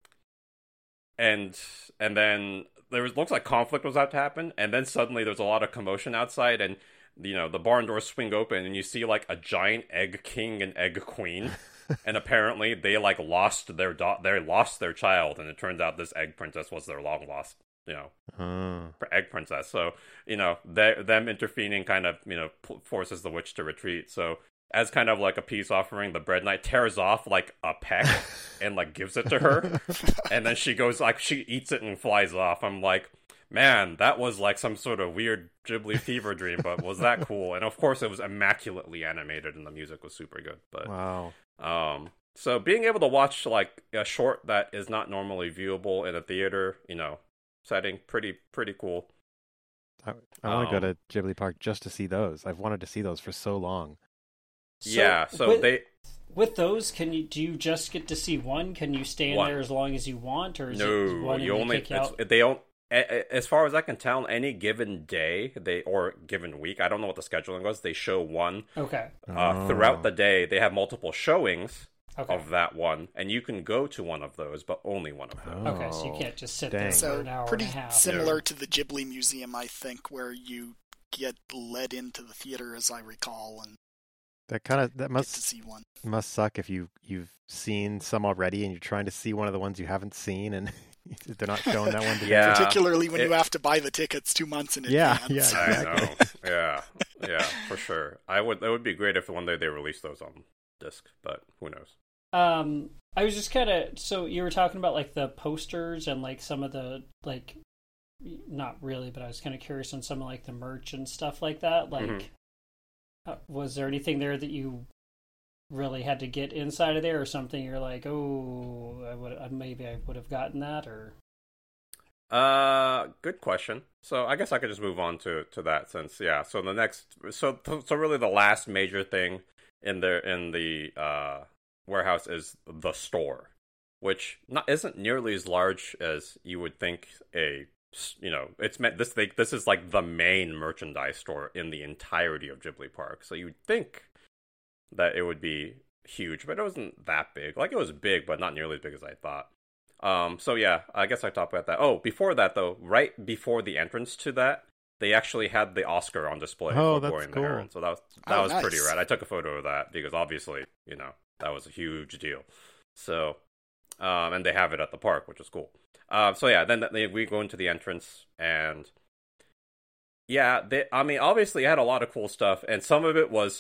and and then there was, looks like conflict was about to happen, and then suddenly there's a lot of commotion outside, and you know, the barn doors swing open, and you see like a giant egg king and egg queen, and apparently they like lost their do- they lost their child, and it turns out this egg princess was their long lost, you know, uh. egg princess. So, you know, they, them intervening kind of, you know, p- forces the witch to retreat. So, as kind of like a peace offering, the bread knight tears off like a peck and like gives it to her, and then she goes like she eats it and flies off. I'm like, man, that was like some sort of weird Ghibli fever dream, but was that cool? And of course, it was immaculately animated, and the music was super good. But Wow. um, so being able to watch like a short that is not normally viewable in a theater, you know, setting, pretty pretty cool. I, I want to Um, go to Ghibli Park just to see those. I've wanted to see those for so long. So yeah, so with, they with those, can you do you just get to see one? Can you stay in One. there as long as you want, or is it no, one and you they only kick you it's, out? they don't. a- a- As far as I can tell, any given day, they or given week, I don't know what the scheduling was. They show one Okay, uh, throughout the day. They have multiple showings okay, of that one, and you can go to one of those, but only one of those. okay. So you Oh, can't just sit dang. there for So an hour pretty and a half. similar to the Ghibli Museum, I think, where you get led into the theater, as I recall, and That kind of that get to must see one. must suck if you you've seen some already and you're trying to see one of the ones you haven't seen and they're not showing that one. To Yeah. Particularly when it- you have to buy the tickets two months in Yeah, advance. yeah. I Exactly. know. Yeah, yeah, for sure. I would. It would be great if one day they release those on disc, but who knows? Um, I was just kind of so you were talking about like the posters and like some of the like, not really, but I was kind of curious on some of like the merch and stuff like that. Like, Mhm. uh, was there anything there that you really had to get inside of there, or something you're like, oh, I would uh, maybe I would have gotten that, or Uh, good question. So I guess I could just move on to, to that since yeah. So the next, so so really the last major thing in the in the uh warehouse is the store, which not isn't nearly as large as you would think. A you know, it's meant this thing. This is like the main merchandise store in the entirety of Ghibli Park. So you'd think that it would be huge, but it wasn't that big. Like it was big, but not nearly as big as I thought. Um, so yeah, I guess I talked about that. Oh, before that though, right before the entrance to that, they actually had the Oscar on display Oh, for that's Boy and the cool. Heron. So that was that Oh, was pretty nice. rad. I took a photo of that because obviously, you know, that was a huge deal. So, um, and they have it at the park, which is cool. Um, so yeah, then they, we go into the entrance and yeah, they, I mean, obviously it had a lot of cool stuff, and some of it was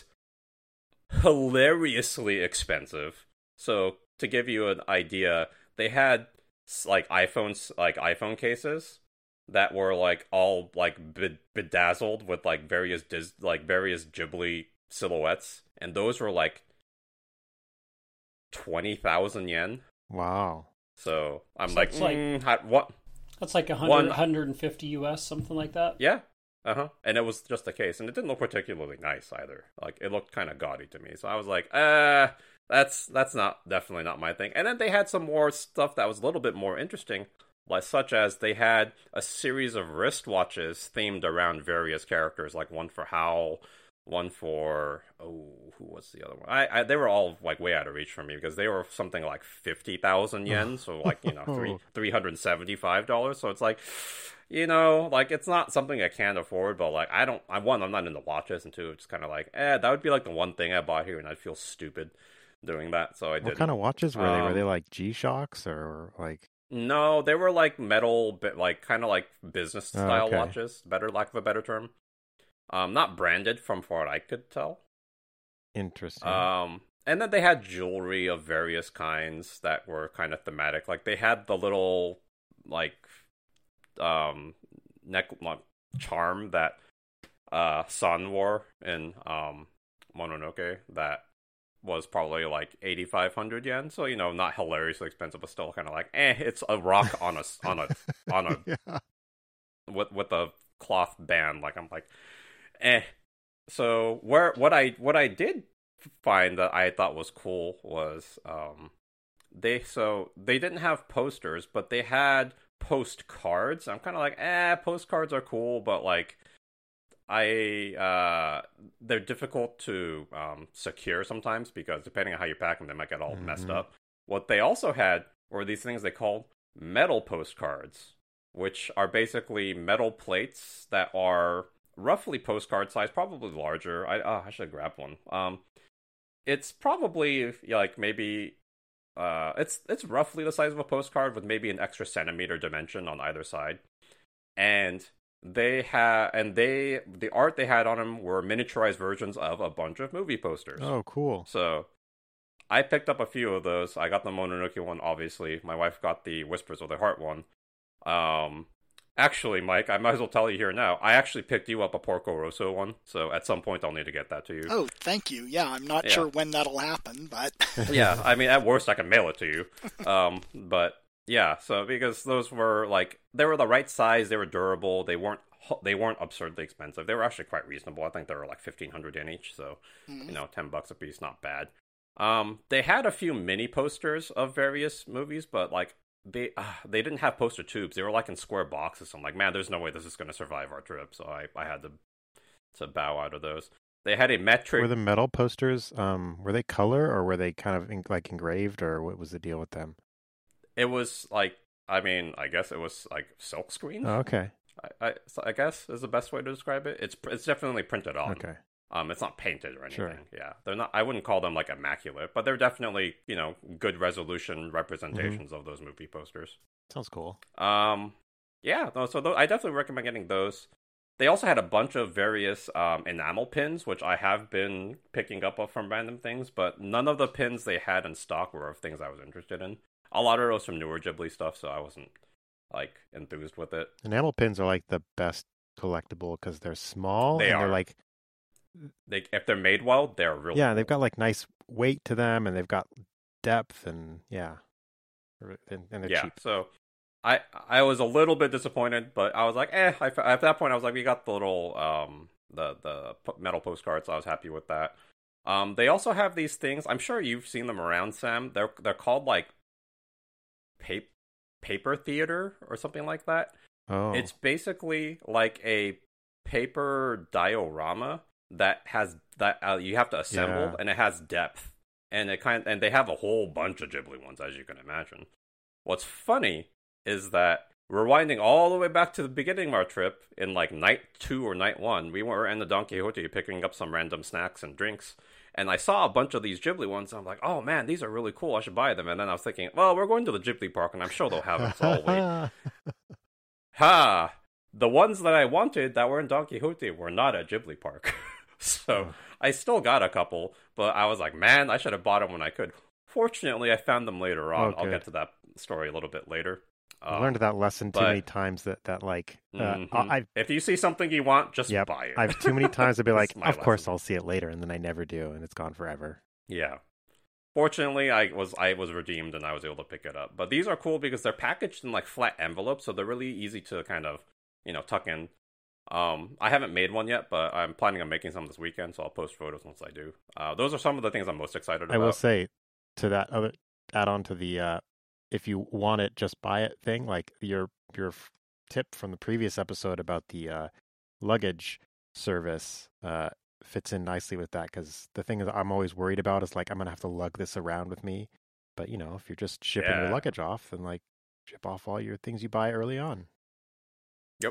hilariously expensive. So to give you an idea, they had like iPhones, like iPhone cases, that were like all like be- bedazzled with like various Dis- like various Ghibli silhouettes, and those were like twenty thousand yen. Wow. So I'm So like, it's like- mm, how, what? That's like one hundred, One- one hundred fifty U S, something like that. Yeah. Uh huh. And it was just the case, and it didn't look particularly nice either. Like it looked kind of gaudy to me. So I was like, uh, that's that's not definitely not my thing. And then they had some more stuff that was a little bit more interesting, like such as they had a series of wristwatches themed around various characters, like one for Howl, one for oh, who was the other one? I, I they were all like way out of reach for me because they were something like fifty thousand yen, so like you know three three hundred seventy five dollars. So it's like, you know, like it's not something I can't afford, but like I don't. I one, I'm not into watches, and two, it's kind of like, eh, that would be like the one thing I bought here, and I'd feel stupid doing that. So I did. What kind of watches were they? Were Um, they like G-Shocks or like? No, they were like metal, but like kind of like business Oh, style okay. watches. Better lack of a better term. Um, not branded from what I could tell. Interesting. Um, and then they had jewelry of various kinds that were kind of thematic. Like they had the little like um neck like, charm that uh Sun wore in um Mononoke that was probably like eighty-five hundred yen. So you know, not hilariously expensive, but still kind of like eh, it's a rock on a on a on a yeah. with with a cloth band. Like I'm like eh. So where what I what I did find that I thought was cool was um they so they didn't have posters, but they had postcards. I'm kind of like eh, postcards are cool, but like I uh they're difficult to um secure sometimes because depending on how you pack them, they might get all messed Mhm. up. What they also had were these things they called metal postcards, which are basically metal plates that are roughly postcard size, probably larger. I uh, I should grab one. Um, it's probably like maybe uh, it's it's roughly the size of a postcard with maybe an extra centimeter dimension on either side, and they had and they the art they had on them were miniaturized versions of a bunch of movie posters. Oh, cool. So I picked up a few of those. I got the Mononoke one, obviously. My wife got the Whispers of the Heart one. Um, actually, Mike, I might as well tell you here now. I actually picked you up a Porco Rosso one, so at some point I'll need to get that to you. Oh, thank you. Yeah, I'm not Yeah. sure when that'll happen, but Yeah, I mean, at worst I can mail it to you. Um, but yeah, so because those were like they were the right size, they were durable, they weren't they weren't absurdly expensive. They were actually quite reasonable. I think they were like fifteen hundred yen each, so Mhm. you know, ten bucks a piece, not bad. Um, they had a few mini posters of various movies, but like they uh, they didn't have poster tubes. They were like in square boxes. So I'm like, man, there's no way this is going to survive our trip. So I, I had to to bow out of those. They had a metric. Were the metal posters, um, were they color or were they kind of in, like engraved, or what was the deal with them? It was like, I mean, I guess it was like silk screen. Oh, okay. I, I, so I guess is the best way to describe it. It's it's definitely printed on. Okay. Um, it's not painted or anything. Sure. Yeah, they're not. I wouldn't call them like immaculate, but they're definitely you know good resolution representations of those movie posters. Sounds cool. Um, yeah, no, so th- I definitely recommend getting those. They also had a bunch of various um, enamel pins, which I have been picking up from random things, but none of the pins they had in stock were of things I was interested in. A lot of those from newer Ghibli stuff, so I wasn't like enthused with it. Enamel pins are like the best collectible because they're small They and they're are. like, They, if they're made well, they're really yeah, cool. they've got like nice weight to them and they've got depth and yeah, and, and they're yeah. cheap. So I I was a little bit disappointed, but I was like, eh. I, at that point, I was like, we got the little um the the p- metal postcards. So I was happy with that. Um, they also have these things. I'm sure you've seen them around, Sam. They're they're called like paper paper theater or something like that. Oh, It's basically like a paper diorama that has that uh, you have to assemble, Yeah. and it has depth, and it kind and they have a whole bunch of Ghibli ones, as you can imagine. What's funny is that rewinding all the way back to the beginning of our trip, in like night two or night one, we were in the Don Quixote picking up some random snacks and drinks, and I saw a bunch of these Ghibli ones. And I'm like, oh man, these are really cool. I should buy them. And then I was thinking, well, we're going to the Ghibli park, and I'm sure they'll have them. So I'll wait. Ha! The ones that I wanted that were in Don Quixote were not at Ghibli Park. So I still got a couple, but I was like, man, I should have bought them when I could. Fortunately, I found them later on. Oh, I'll good. get to that story a little bit later. I Um, learned that lesson too but- many times that, that like, uh, mhm. I, I've, If you see something you want, just Yep, buy it. I've too many times to be like, That's my of course lesson. I'll see it later, and then I never do, and it's gone forever. Yeah. Fortunately, I was I was redeemed and I was able to pick it up. But these are cool because they're packaged in like flat envelopes, so they're really easy to kind of, you know, tuck in. Um, I haven't made one yet, but I'm planning on making some this weekend, so I'll post photos once I do. Uh, those are some of the things I'm most excited about. I will say to that other add on to the uh, if you want it, just buy it thing. Like your your f- tip from the previous episode about the uh, luggage service uh, fits in nicely with that, because the thing is I'm always worried about is like I'm gonna have to lug this around with me. But you know, if you're just shipping Yeah. your luggage off, then like ship off all your things you buy early on. Yep.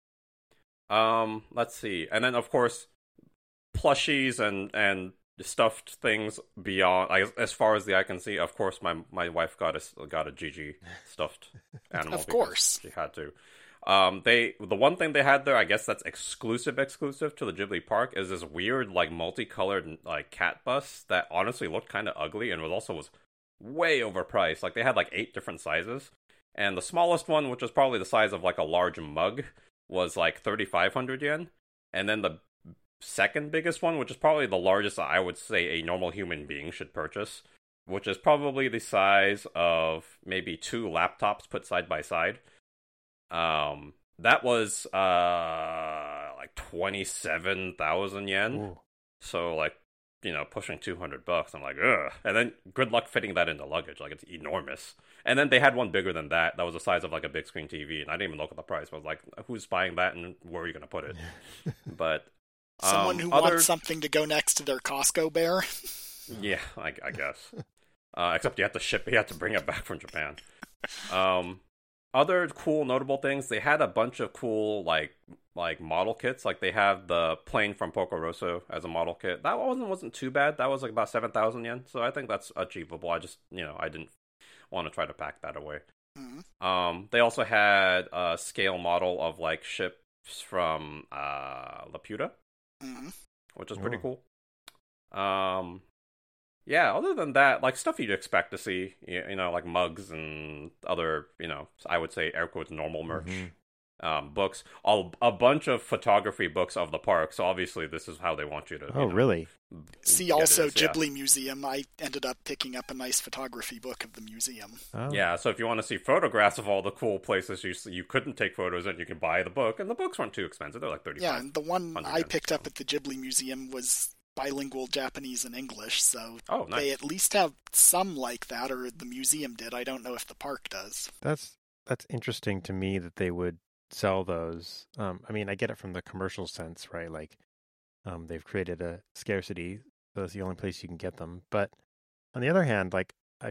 Um, let's see. And then of course plushies and and stuffed things beyond I, as far as the eye can see. Of course my my wife got a got a Gigi stuffed animal Of because course. she had to. Um, they the one thing they had there, I guess that's exclusive exclusive to the Ghibli Park, is this weird like multicolored like cat bus that honestly looked kind of ugly and was also was way overpriced. Like they had like eight different sizes, and the smallest one, which was probably the size of like a large mug, was like thirty-five hundred yen, and then the second biggest one, which is probably the largest I would say a normal human being should purchase, which is probably the size of maybe two laptops put side by side. Um, that was uh like twenty-seven thousand yen. Ooh. So like, you know, pushing two hundred bucks. I'm like, ugh. And then good luck fitting that into luggage. Like it's enormous. And then they had one bigger than that. That was the size of like a big screen T V. And I didn't even look at the price. I was like, who's buying that and where are you going to put it? But Someone um, who other... wants something to go next to their Costco bear. Yeah, I, I guess. Uh, except you have to ship, you have to bring it back from Japan. Um, other cool, notable things. They had a bunch of cool, like, like model kits. Like they have the plane from Porco Rosso as a model kit. That wasn't wasn't too bad. That was like about seven thousand yen. So I think that's achievable. I just, you know, I didn't want to try to pack that away. Mhm. Um, they also had a scale model of like ships from uh, Laputa, Mhm. which is pretty Oh. cool. Um, yeah, other than that, like stuff you'd expect to see, you, you know, like mugs and other, you know, I would say air quotes normal merch. Mhm. Um, books, all, a bunch of photography books of the park. So obviously, this is how they want you to. Oh, you know, really? See get also it, yeah. Ghibli Museum. I ended up picking up a nice photography book of the museum. Oh. Yeah, so if you want to see photographs of all the cool places you you couldn't take photos in, you can buy the book, and the books weren't too expensive. They're like thirty-five. Yeah, and the one one hundred I yen, picked so. up at the Ghibli Museum was bilingual Japanese and English, so Oh, nice. they at least have some like that, or the museum did. I don't know if the park does. That's that's interesting to me that they would sell those. Um, I mean, I get it from the commercial sense, right? Like, um, they've created a scarcity, so that's the only place you can get them. But on the other hand, like, I,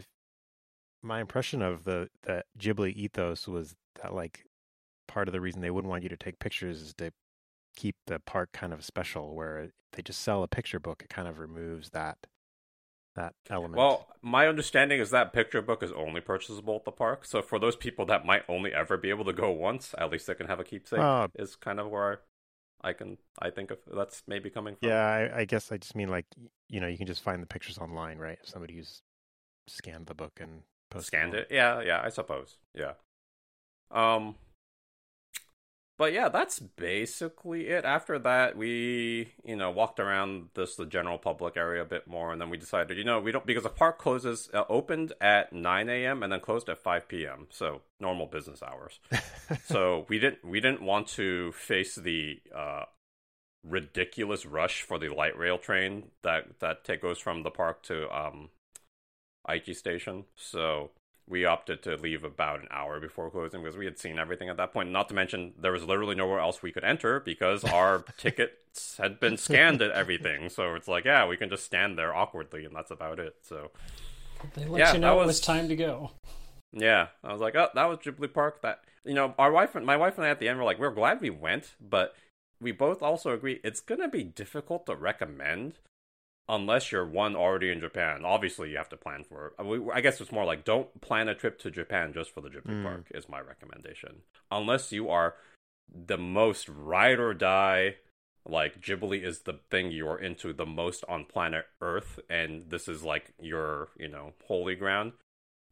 my impression of the the Ghibli ethos was that like part of the reason they wouldn't want you to take pictures is to keep the park kind of special. Where if they just sell a picture book, it kind of removes that that element. Well, my understanding is that picture book is only purchasable at the park. So for those people that might only ever be able to go once, at least they can have a keepsake. Uh, is kind of where I can I think of that's maybe coming from. Yeah, I, I guess I just mean like y- you know you can just find the pictures online, right? If somebody who's scanned the book and posted Scanned them. it. Yeah, yeah, I suppose. Yeah. Um. But yeah, that's basically it. After that, we, you know, walked around this the general public area a bit more, and then we decided, you know, we don't because the park closes uh, opened at nine a.m. and then closed at five p.m. So normal business hours. So we didn't we didn't want to face the uh, ridiculous rush for the light rail train that that ta- goes from the park to um, Aichi Station. So we opted to leave about an hour before closing because we had seen everything at that point. Not to mention, there was literally nowhere else we could enter because our tickets had been scanned at everything. So it's like, yeah, we can just stand there awkwardly, and that's about it. So They let Yeah, you that know it was- was time to go. yeah, I was like, oh, that was Ghibli Park. That you know, our wife and my wife and I at the end were like, we're glad we went, but we both also agree it's gonna be difficult to recommend unless you're one already in Japan. Obviously, you have to plan for it. I guess it's more like don't plan a trip to Japan just for the Ghibli Mm. Park is my recommendation. Unless you are the most ride or die, like Ghibli is the thing you are into the most on planet Earth, and this is like your, you know, holy ground.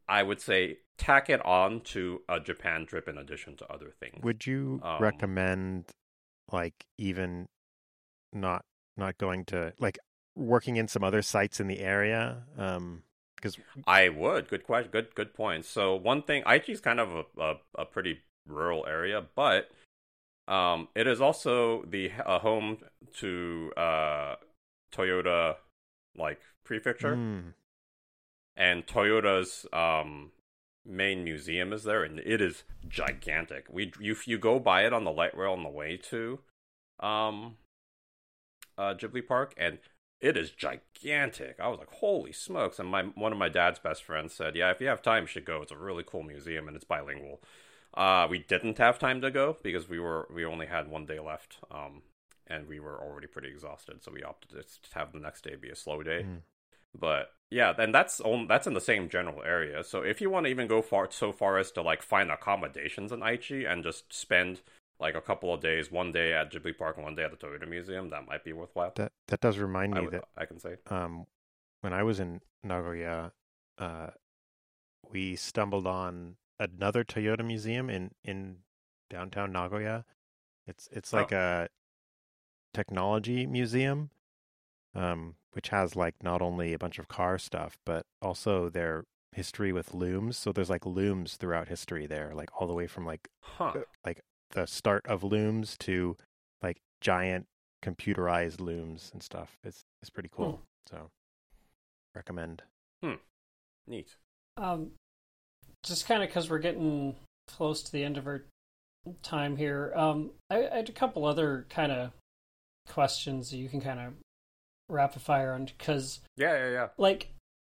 I would say tack it on to a Japan trip in addition to other things. Would you Um, recommend, like, even not not going to, like, working in some other sites in the area? Um, because I would. Good question. Good good point. So one thing, Aichi is kind of a, a a pretty rural area, but um, it is also the uh, home to uh Toyota like prefecture, mm, and Toyota's um main museum is there, and it is gigantic. We you you go by it on the light rail on the way to um uh Ghibli Park, and it is gigantic. I was like, holy smokes! And my one of my dad's best friends said, yeah, if you have time, you should go. It's a really cool museum, and it's bilingual. Uh, we didn't have time to go because we were we only had one day left, um, and we were already pretty exhausted, so we opted to have the next day be a slow day. mm. But yeah, then that's on, that's in the same general area. So if you want to even go far so far as to like find accommodations in Aichi and just spend like a couple of days, one day at Ghibli Park and one day at the Toyota Museum, that might be worthwhile. That that does remind I, me would, that I can say. um, when I was in Nagoya, uh, we stumbled on another Toyota museum in, in downtown Nagoya. It's it's like Oh. a technology museum, um, which has like not only a bunch of car stuff, but also their history with looms. So there's like looms throughout history there, like all the way from like Huh. uh, like the start of looms to like giant computerized looms and stuff. It's it's pretty cool. So recommend. Neat. Um, just kind of because we're getting close to the end of our time here, um, I, I had a couple other kind of questions that you can kind of rapid fire on, because Yeah, yeah, yeah. like,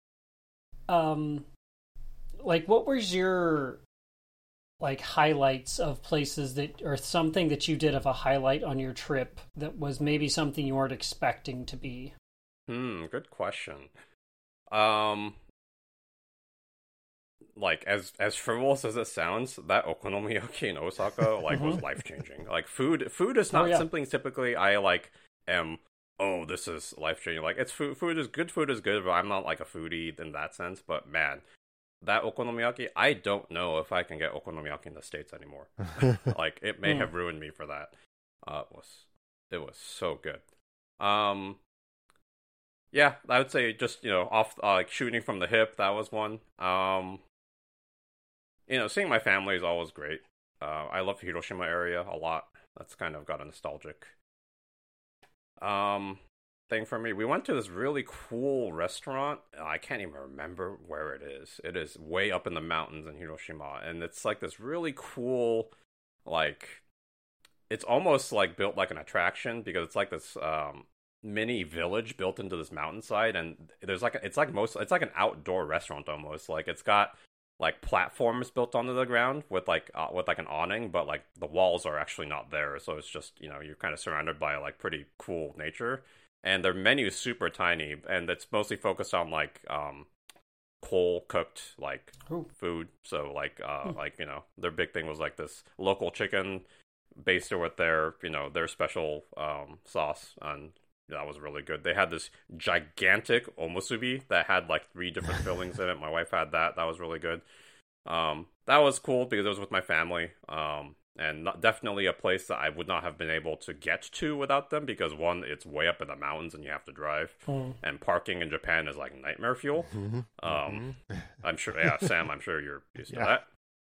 um, like what was your like highlights of places that, or something that you did of a highlight on your trip that was maybe something you weren't expecting to be? Hmm, good question. Um, like as as frivolous as it sounds, that okonomiyaki in Osaka like was Mhm. life changing. Like food, food is Oh, not yeah. something typically I like am. Oh, this is life changing. Like it's food. Food is good. Food is good, but I'm not like a foodie in that sense. But man, that okonomiyaki, I don't know if I can get okonomiyaki in the States anymore. Like it may Hmm. have ruined me for that. Uh, it was it was so good. Um, yeah, I would say just you know off uh, like shooting from the hip. That was one. Um, you know, seeing my family is always great. Uh, I love the Hiroshima area a lot. That's kind of got a nostalgic um thing for me. We went to this really cool restaurant. I can't even remember where it is. It is way up in the mountains in Hiroshima, and it's like this really cool, like it's almost like built like an attraction because it's like this um mini village built into this mountainside, and there's like a, it's like most it's like an outdoor restaurant almost. Like it's got like platforms built onto the ground with like uh, with like an awning, but like the walls are actually not there, so it's just you know you're kind of surrounded by like pretty cool nature. And their menu is super tiny, and it's mostly focused on like um coal cooked like Ooh. food. So like uh Hmm. like you know their big thing was like this local chicken based with their you know their special um sauce, and that was really good. They had this gigantic omusubi that had like three different fillings in it. My wife had that. That was really good. Um, that was cool because it was with my family. Um, and not, definitely a place that I would not have been able to get to without them because one, it's way up in the mountains and you have to drive, Hmm. and parking in Japan is like nightmare fuel. Mhm, Um, mhm. I'm sure, yeah, Sam, I'm sure you're used to Yeah. that.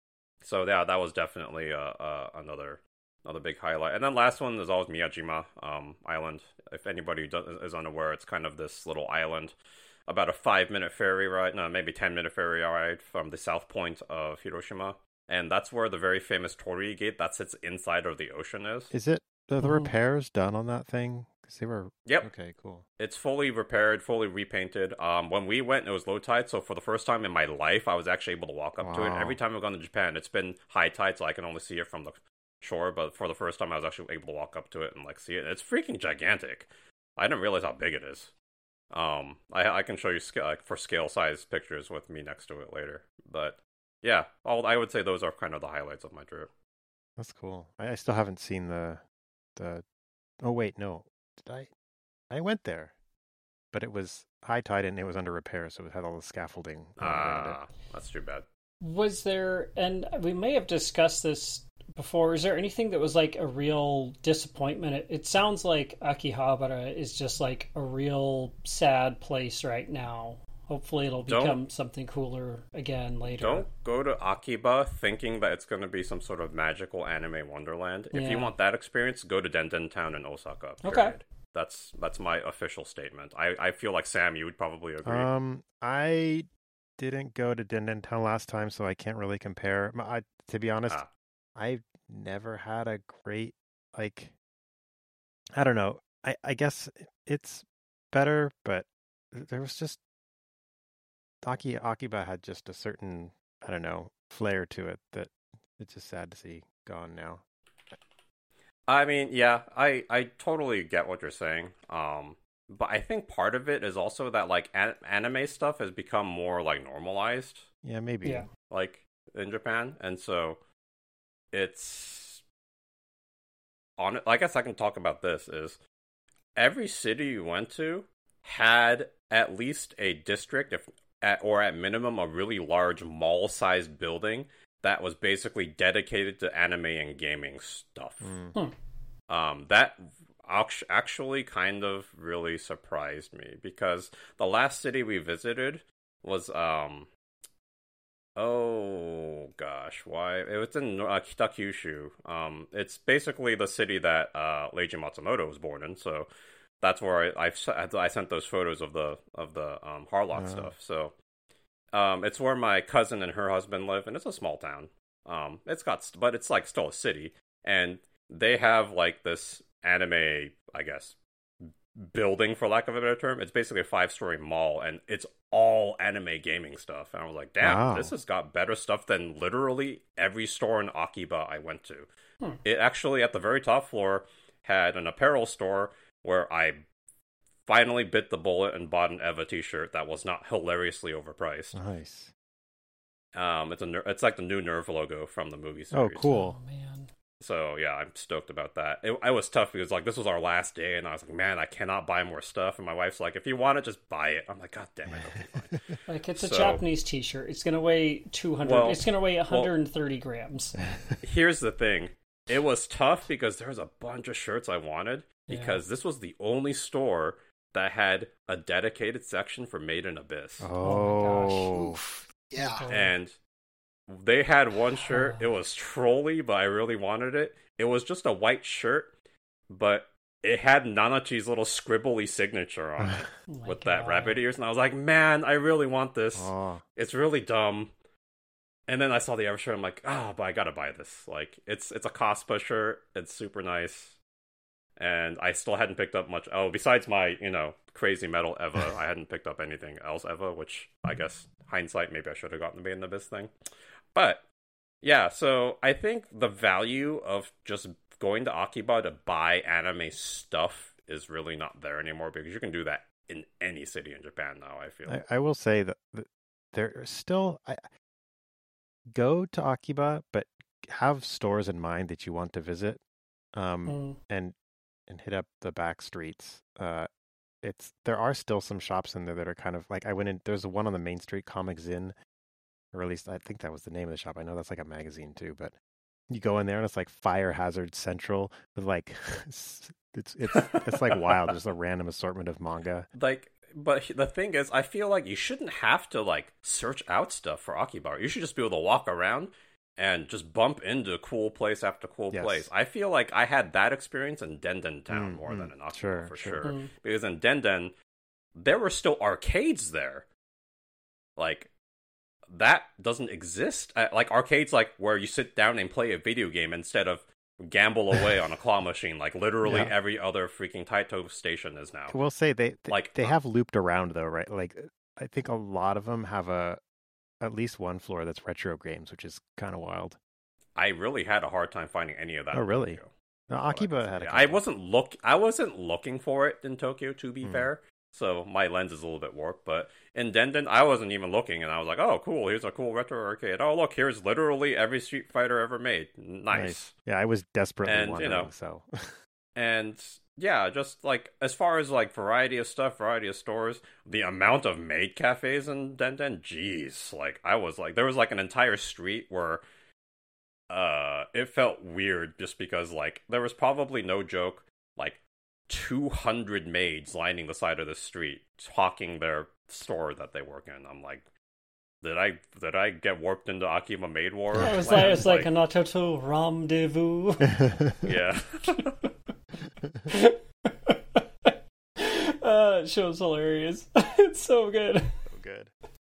So yeah, that was definitely uh, uh, another another big highlight. And then last one is always Miyajima um, Island. If anybody does, is unaware, it's kind of this little island, about a five minute ferry ride, no, maybe ten minute ferry ride from the south point of Hiroshima, and that's where the very famous Torii Gate that sits inside of the ocean is. Is it are the Mhm. repairs done on that thing? Because they were Yep. okay, cool. It's fully repaired, fully repainted. Um, when we went, it was low tide, so for the first time in my life, I was actually able to walk up to it. Wow. Every time I've gone to Japan, it's been high tide, so I can only see it from the shore. But for the first time, I was actually able to walk up to it and like see it. It's freaking gigantic. I didn't realize how big it is. Um, I I can show you sca- like for scale size pictures with me next to it later. But yeah, all I would say those are kind of the highlights of my trip. That's cool. I, I still haven't seen the the. Oh wait, no. Did I? I went there. but it was high tide and it was under repair, so it had all the scaffolding around it. Ah, that's too bad. Was there, and we may have discussed this before, is there anything that was like a real disappointment? It, it sounds like Akihabara is just like a real sad place right now. Hopefully it'll become don't, something cooler again later. Don't go to Akiba thinking that it's going to be some sort of magical anime wonderland. If Yeah. you want that experience, go to Denden Town in Osaka. Period. Okay. That's that's my official statement. I, I feel like, Sam, you would probably agree. Um, I didn't go to Denden Town last time, so I can't really compare. I, to be honest, Ah. I've never had a great, like, I don't know. I, I guess it's better, but there was just, Aki, Akiba had just a certain, I don't know, flair to it that it's just sad to see gone now. I mean, yeah, I, I totally get what you're saying. Um, but I think part of it is also that, like, an- anime stuff has become more, like, normalized, Yeah, maybe. Yeah. like, in Japan. And so it's on it. I guess I can talk about this is every city you went to had at least a district, if at, or at minimum a really large mall-sized building that was basically dedicated to anime and gaming stuff. Mm. Um, that act- actually kind of really surprised me because the last city we visited was um oh gosh, why it was in uh, Kitakyushu. Um, it's basically the city that uh Leiji Matsumoto was born in, so that's where I I've, I sent those photos of the of the um Harlock Oh. stuff. So um, it's where my cousin and her husband live, and it's a small town. Um, it's got, but it's like still a city, and they have like this anime, I guess, building, for lack of a better term. It's basically a five-story mall, and it's all anime gaming stuff. And I was like, damn, Wow. this has got better stuff than literally every store in Akiba I went to. Hmm. It actually, at the very top floor, had an apparel store where I finally bit the bullet and bought an Eva t-shirt that was not hilariously overpriced. Nice. Um, it's a ner- it's like the new Nerve logo from the movie Oh, series. cool. Oh, man. So yeah, I'm stoked about that. It, it was tough because like this was our last day, and I was like, man, I cannot buy more stuff. And my wife's like, if you want it, just buy it. I'm like, god damn it, okay, fine. Like, it's a So- Japanese t-shirt. It's going to weigh two hundred. Well- it's going to weigh one hundred thirty grams. Here's the thing: it was tough because there was a bunch of shirts I wanted Yeah. because this was the only store that had a dedicated section for Made in Abyss, Oh. Oof. Yeah. Okay. and they had one shirt. It was Trolley, but I really wanted it. It was just a white shirt, but it had Nanachi's little scribbly signature on it. Oh my with that God. rabbit ears, and I was like, man, I really want this. Oh. It's really dumb. And then I saw the other shirt, I'm like, oh, but I gotta buy this. Like, it's it's a Cospa shirt. It's super nice. And I still hadn't picked up much. Oh, besides my, you know, crazy metal Eva, I hadn't picked up anything else Eva, which I guess, hindsight, maybe I should have gotten the Made in Abyss thing. But, yeah, so I think the value of just going to Akiba to buy anime stuff is really not there anymore because you can do that in any city in Japan now, I feel. I, I will say that, that there are still I, go to Akiba, but have stores in mind that you want to visit, um, Mm. and and hit up the back streets. Uh, it's there are still some shops in there that are kind of like I went in. There's one on the main street, Comic Zin, or at least I think that was the name of the shop. I know that's like a magazine too, but you go in there and it's like Fire Hazard Central with like it's it's it's like wild. Just a random assortment of manga. Like, but the thing is, I feel like you shouldn't have to, like, search out stuff for Akiba. You should just be able to walk around and just bump into cool place after cool Yes. place. I feel like I had that experience in Denden Town Mm, more mm, than in Akiba, sure, for sure. sure. Mm. Because in Denden, there were still arcades there. Like, that doesn't exist. Uh, like, arcades, like, where you sit down and play a video game instead of gamble away on a claw machine, like literally Yeah. every other freaking Taito station is now. I will say they, they Like, they uh, have looped around though, right? Like I think a lot of them have a at least one floor that's retro games, which is kind of wild. I really had a hard time finding any of that. Oh, in really? Tokyo. No, Well, I Akiba can had say. a I couple. wasn't look. I wasn't looking for it in Tokyo, to be Hmm. fair. So my lens is a little bit warped. But in Denden, I wasn't even looking, and I was like, "Oh, cool! Here's a cool retro arcade. Oh, look, here's literally every Street Fighter ever made. Nice." Yeah, I was desperately And, you wondering. know, so And yeah, just like as far as like variety of stuff, variety of stores, the amount of maid cafes in Denden, jeez, like I was like, there was like an entire street where uh it felt weird just because like there was probably no joke like two hundred maids lining the side of the street hawking their store that they work in. I'm like, did I did I get warped into Akima Maid War? Yeah, it was like, it was like, like a Natoto rendezvous. Yeah. uh, it show's hilarious. It's so good. So good.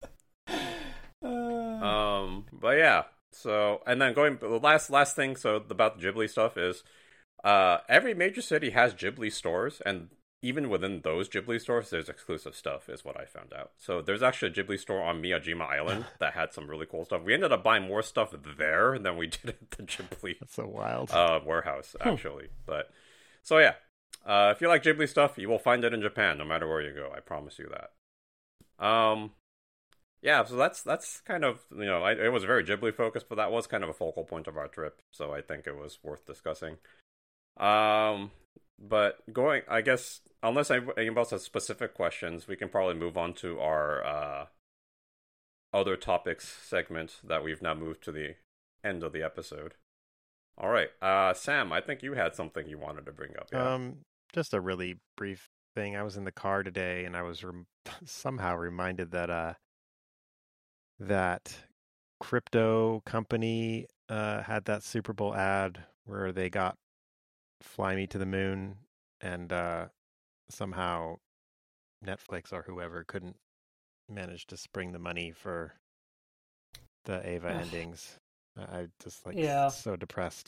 Uh... Um, but yeah. So, and then going the last last thing. So about the Ghibli stuff is, uh, every major city has Ghibli stores, and even within those Ghibli stores, there's exclusive stuff, is what I found out. So there's actually a Ghibli store on Miyajima Island that had some really cool stuff. We ended up buying more stuff there than we did at the Ghibli That's so wild. uh, warehouse, actually. But so yeah, uh, if you like Ghibli stuff, you will find it in Japan, no matter where you go. I promise you that. Um, yeah. So that's that's kind of, you know, I, it was very Ghibli focused, but that was kind of a focal point of our trip. So I think it was worth discussing. Um. But going, I guess, unless anybody else has specific questions, we can probably move on to our uh, other topics segment that we've now moved to the end of the episode. All right, uh, Sam, I think you had something you wanted to bring up. Yeah? Um, just a really brief thing. I was in the car today, and I was rem- somehow reminded that uh, that crypto company uh, had that Super Bowl ad where they got Fly Me to the Moon, and uh, somehow Netflix or whoever couldn't manage to spring the money for the Ava endings. I just like yeah. so depressed.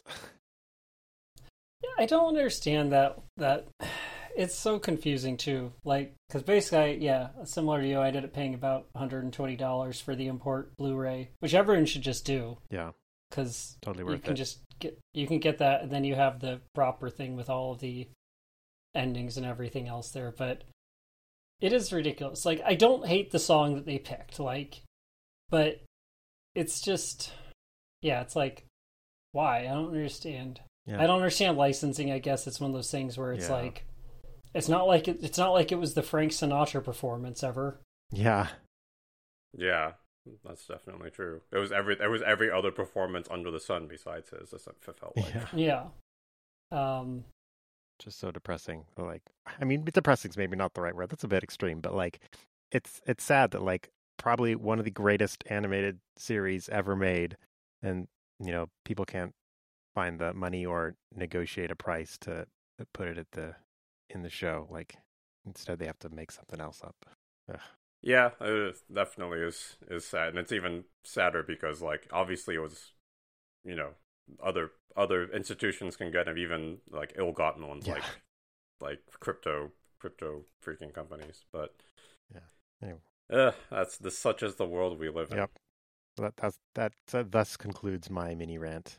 I don't understand that. That it's so confusing too. Like, because basically, I, yeah, similar to you, I ended up paying about one hundred twenty dollars for the import Blu-ray, which everyone should just do. Yeah, because totally worth you can it. just get you can get that, and then you have the proper thing with all of the endings and everything else there. But it is ridiculous. Like, I don't hate the song that they picked, like, but it's just, yeah, it's like, why? I don't understand. Yeah. I don't understand licensing. I guess it's one of those things where it's Yeah. like, it's not like it, it's not like it was the Frank Sinatra performance ever. Yeah, Yeah, that's definitely true. It was every it was every other performance under the sun besides his. That's what it felt like. yeah, Yeah. Um. just so depressing. Like, I mean, depressing's maybe not the right word. That's a bit extreme, but like, it's it's sad that like probably one of the greatest animated series ever made, and you know, people can't find the money or negotiate a price to put it at the in the show. Like, instead they have to make something else up. Ugh. Yeah, it definitely is is sad, and it's even sadder because like obviously it was, you know, other other institutions can get even like ill-gotten ones, Yeah. like like crypto crypto freaking companies, but Yeah. Anyway. uh, that's the such is the world we live in. Yep. That that's, that uh, thus concludes my mini rant.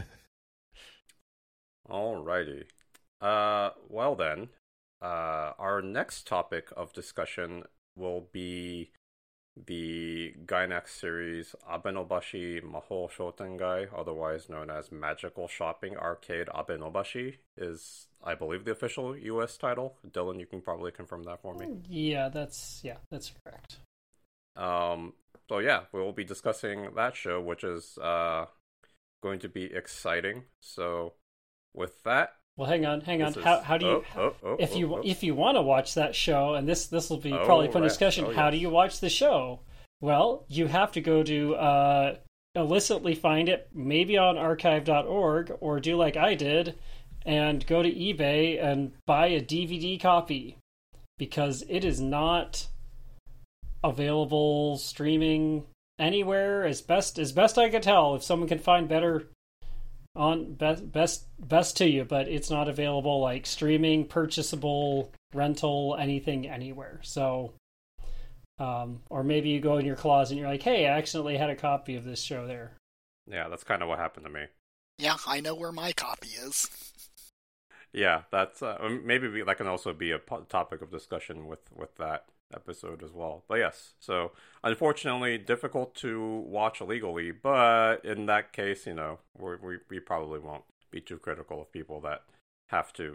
Alrighty. Uh, well then, uh, our next topic of discussion will be the Gainax series Abenobashi Mahou Shotengai, otherwise known as Magical Shopping Arcade Abenobashi, is, I believe, the official U S title. Dylan, you can probably confirm that for me. Yeah, that's yeah, that's correct. Um, so yeah, we will be discussing that show, which is uh going to be exciting. So with that, Well, hang on, hang on. this is- How how do you oh, oh, oh, if oh, you oh. if you want to watch that show, and this this will be Oh, probably put in right. discussion. Oh, How do yes. you watch the show? Well, you have to go to uh, illicitly find it, maybe on archive dot org, or do like I did, and go to eBay and buy a D V D copy, because it is not available streaming anywhere. As best as best I could tell, if someone can find better. On best best best to you, but it's not available like streaming, purchasable, rental, anything anywhere. So, um, or maybe you go in your closet and you're like, "Hey, I accidentally had a copy of this show there." Yeah, that's kind of what happened to me. Yeah, I know where my copy is. Yeah, that's uh, maybe we, that can also be a po- topic of discussion with with that episode as well. But yes, so unfortunately difficult to watch illegally, but in that case, you know, we're, we we probably won't be too critical of people that have to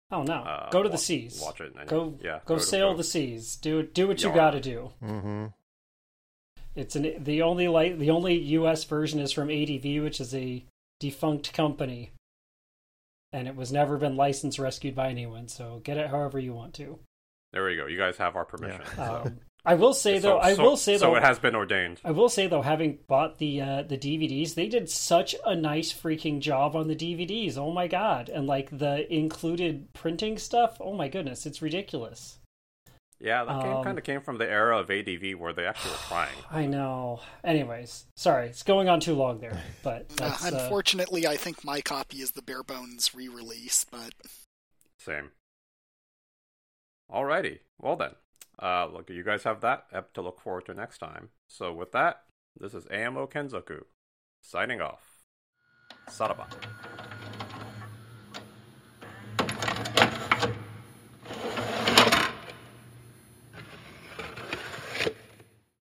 Oh no! Uh, go to the watch, seas. Watch it. And, go, yeah, go, go sail to, the seas. Do do what you Yarn. got to do. Mm-hmm. It's an the only like the only U S version is from A D V, which is a defunct company, and it was never been licensed rescued by anyone. So get it however you want to. There we go. You guys have our permission. Yeah. So. Um, I will say so, though, I so, will say so though, it has been ordained. I will say though, having bought the uh, the D V Ds, they did such a nice freaking job on the D V Ds. Oh my god! And like the included printing stuff. Oh my goodness, it's ridiculous. Yeah, that game Um, kind of came from the era of A D V where they actually were trying. I know. Anyways, sorry, it's going on too long there, but Uh, that's, uh, unfortunately, I think my copy is the bare bones re-release, but Same. Alrighty. Well then. Uh, look, you guys have that ep to look forward to next time. So with that, this is A M O Kenzoku, signing off. Saraba.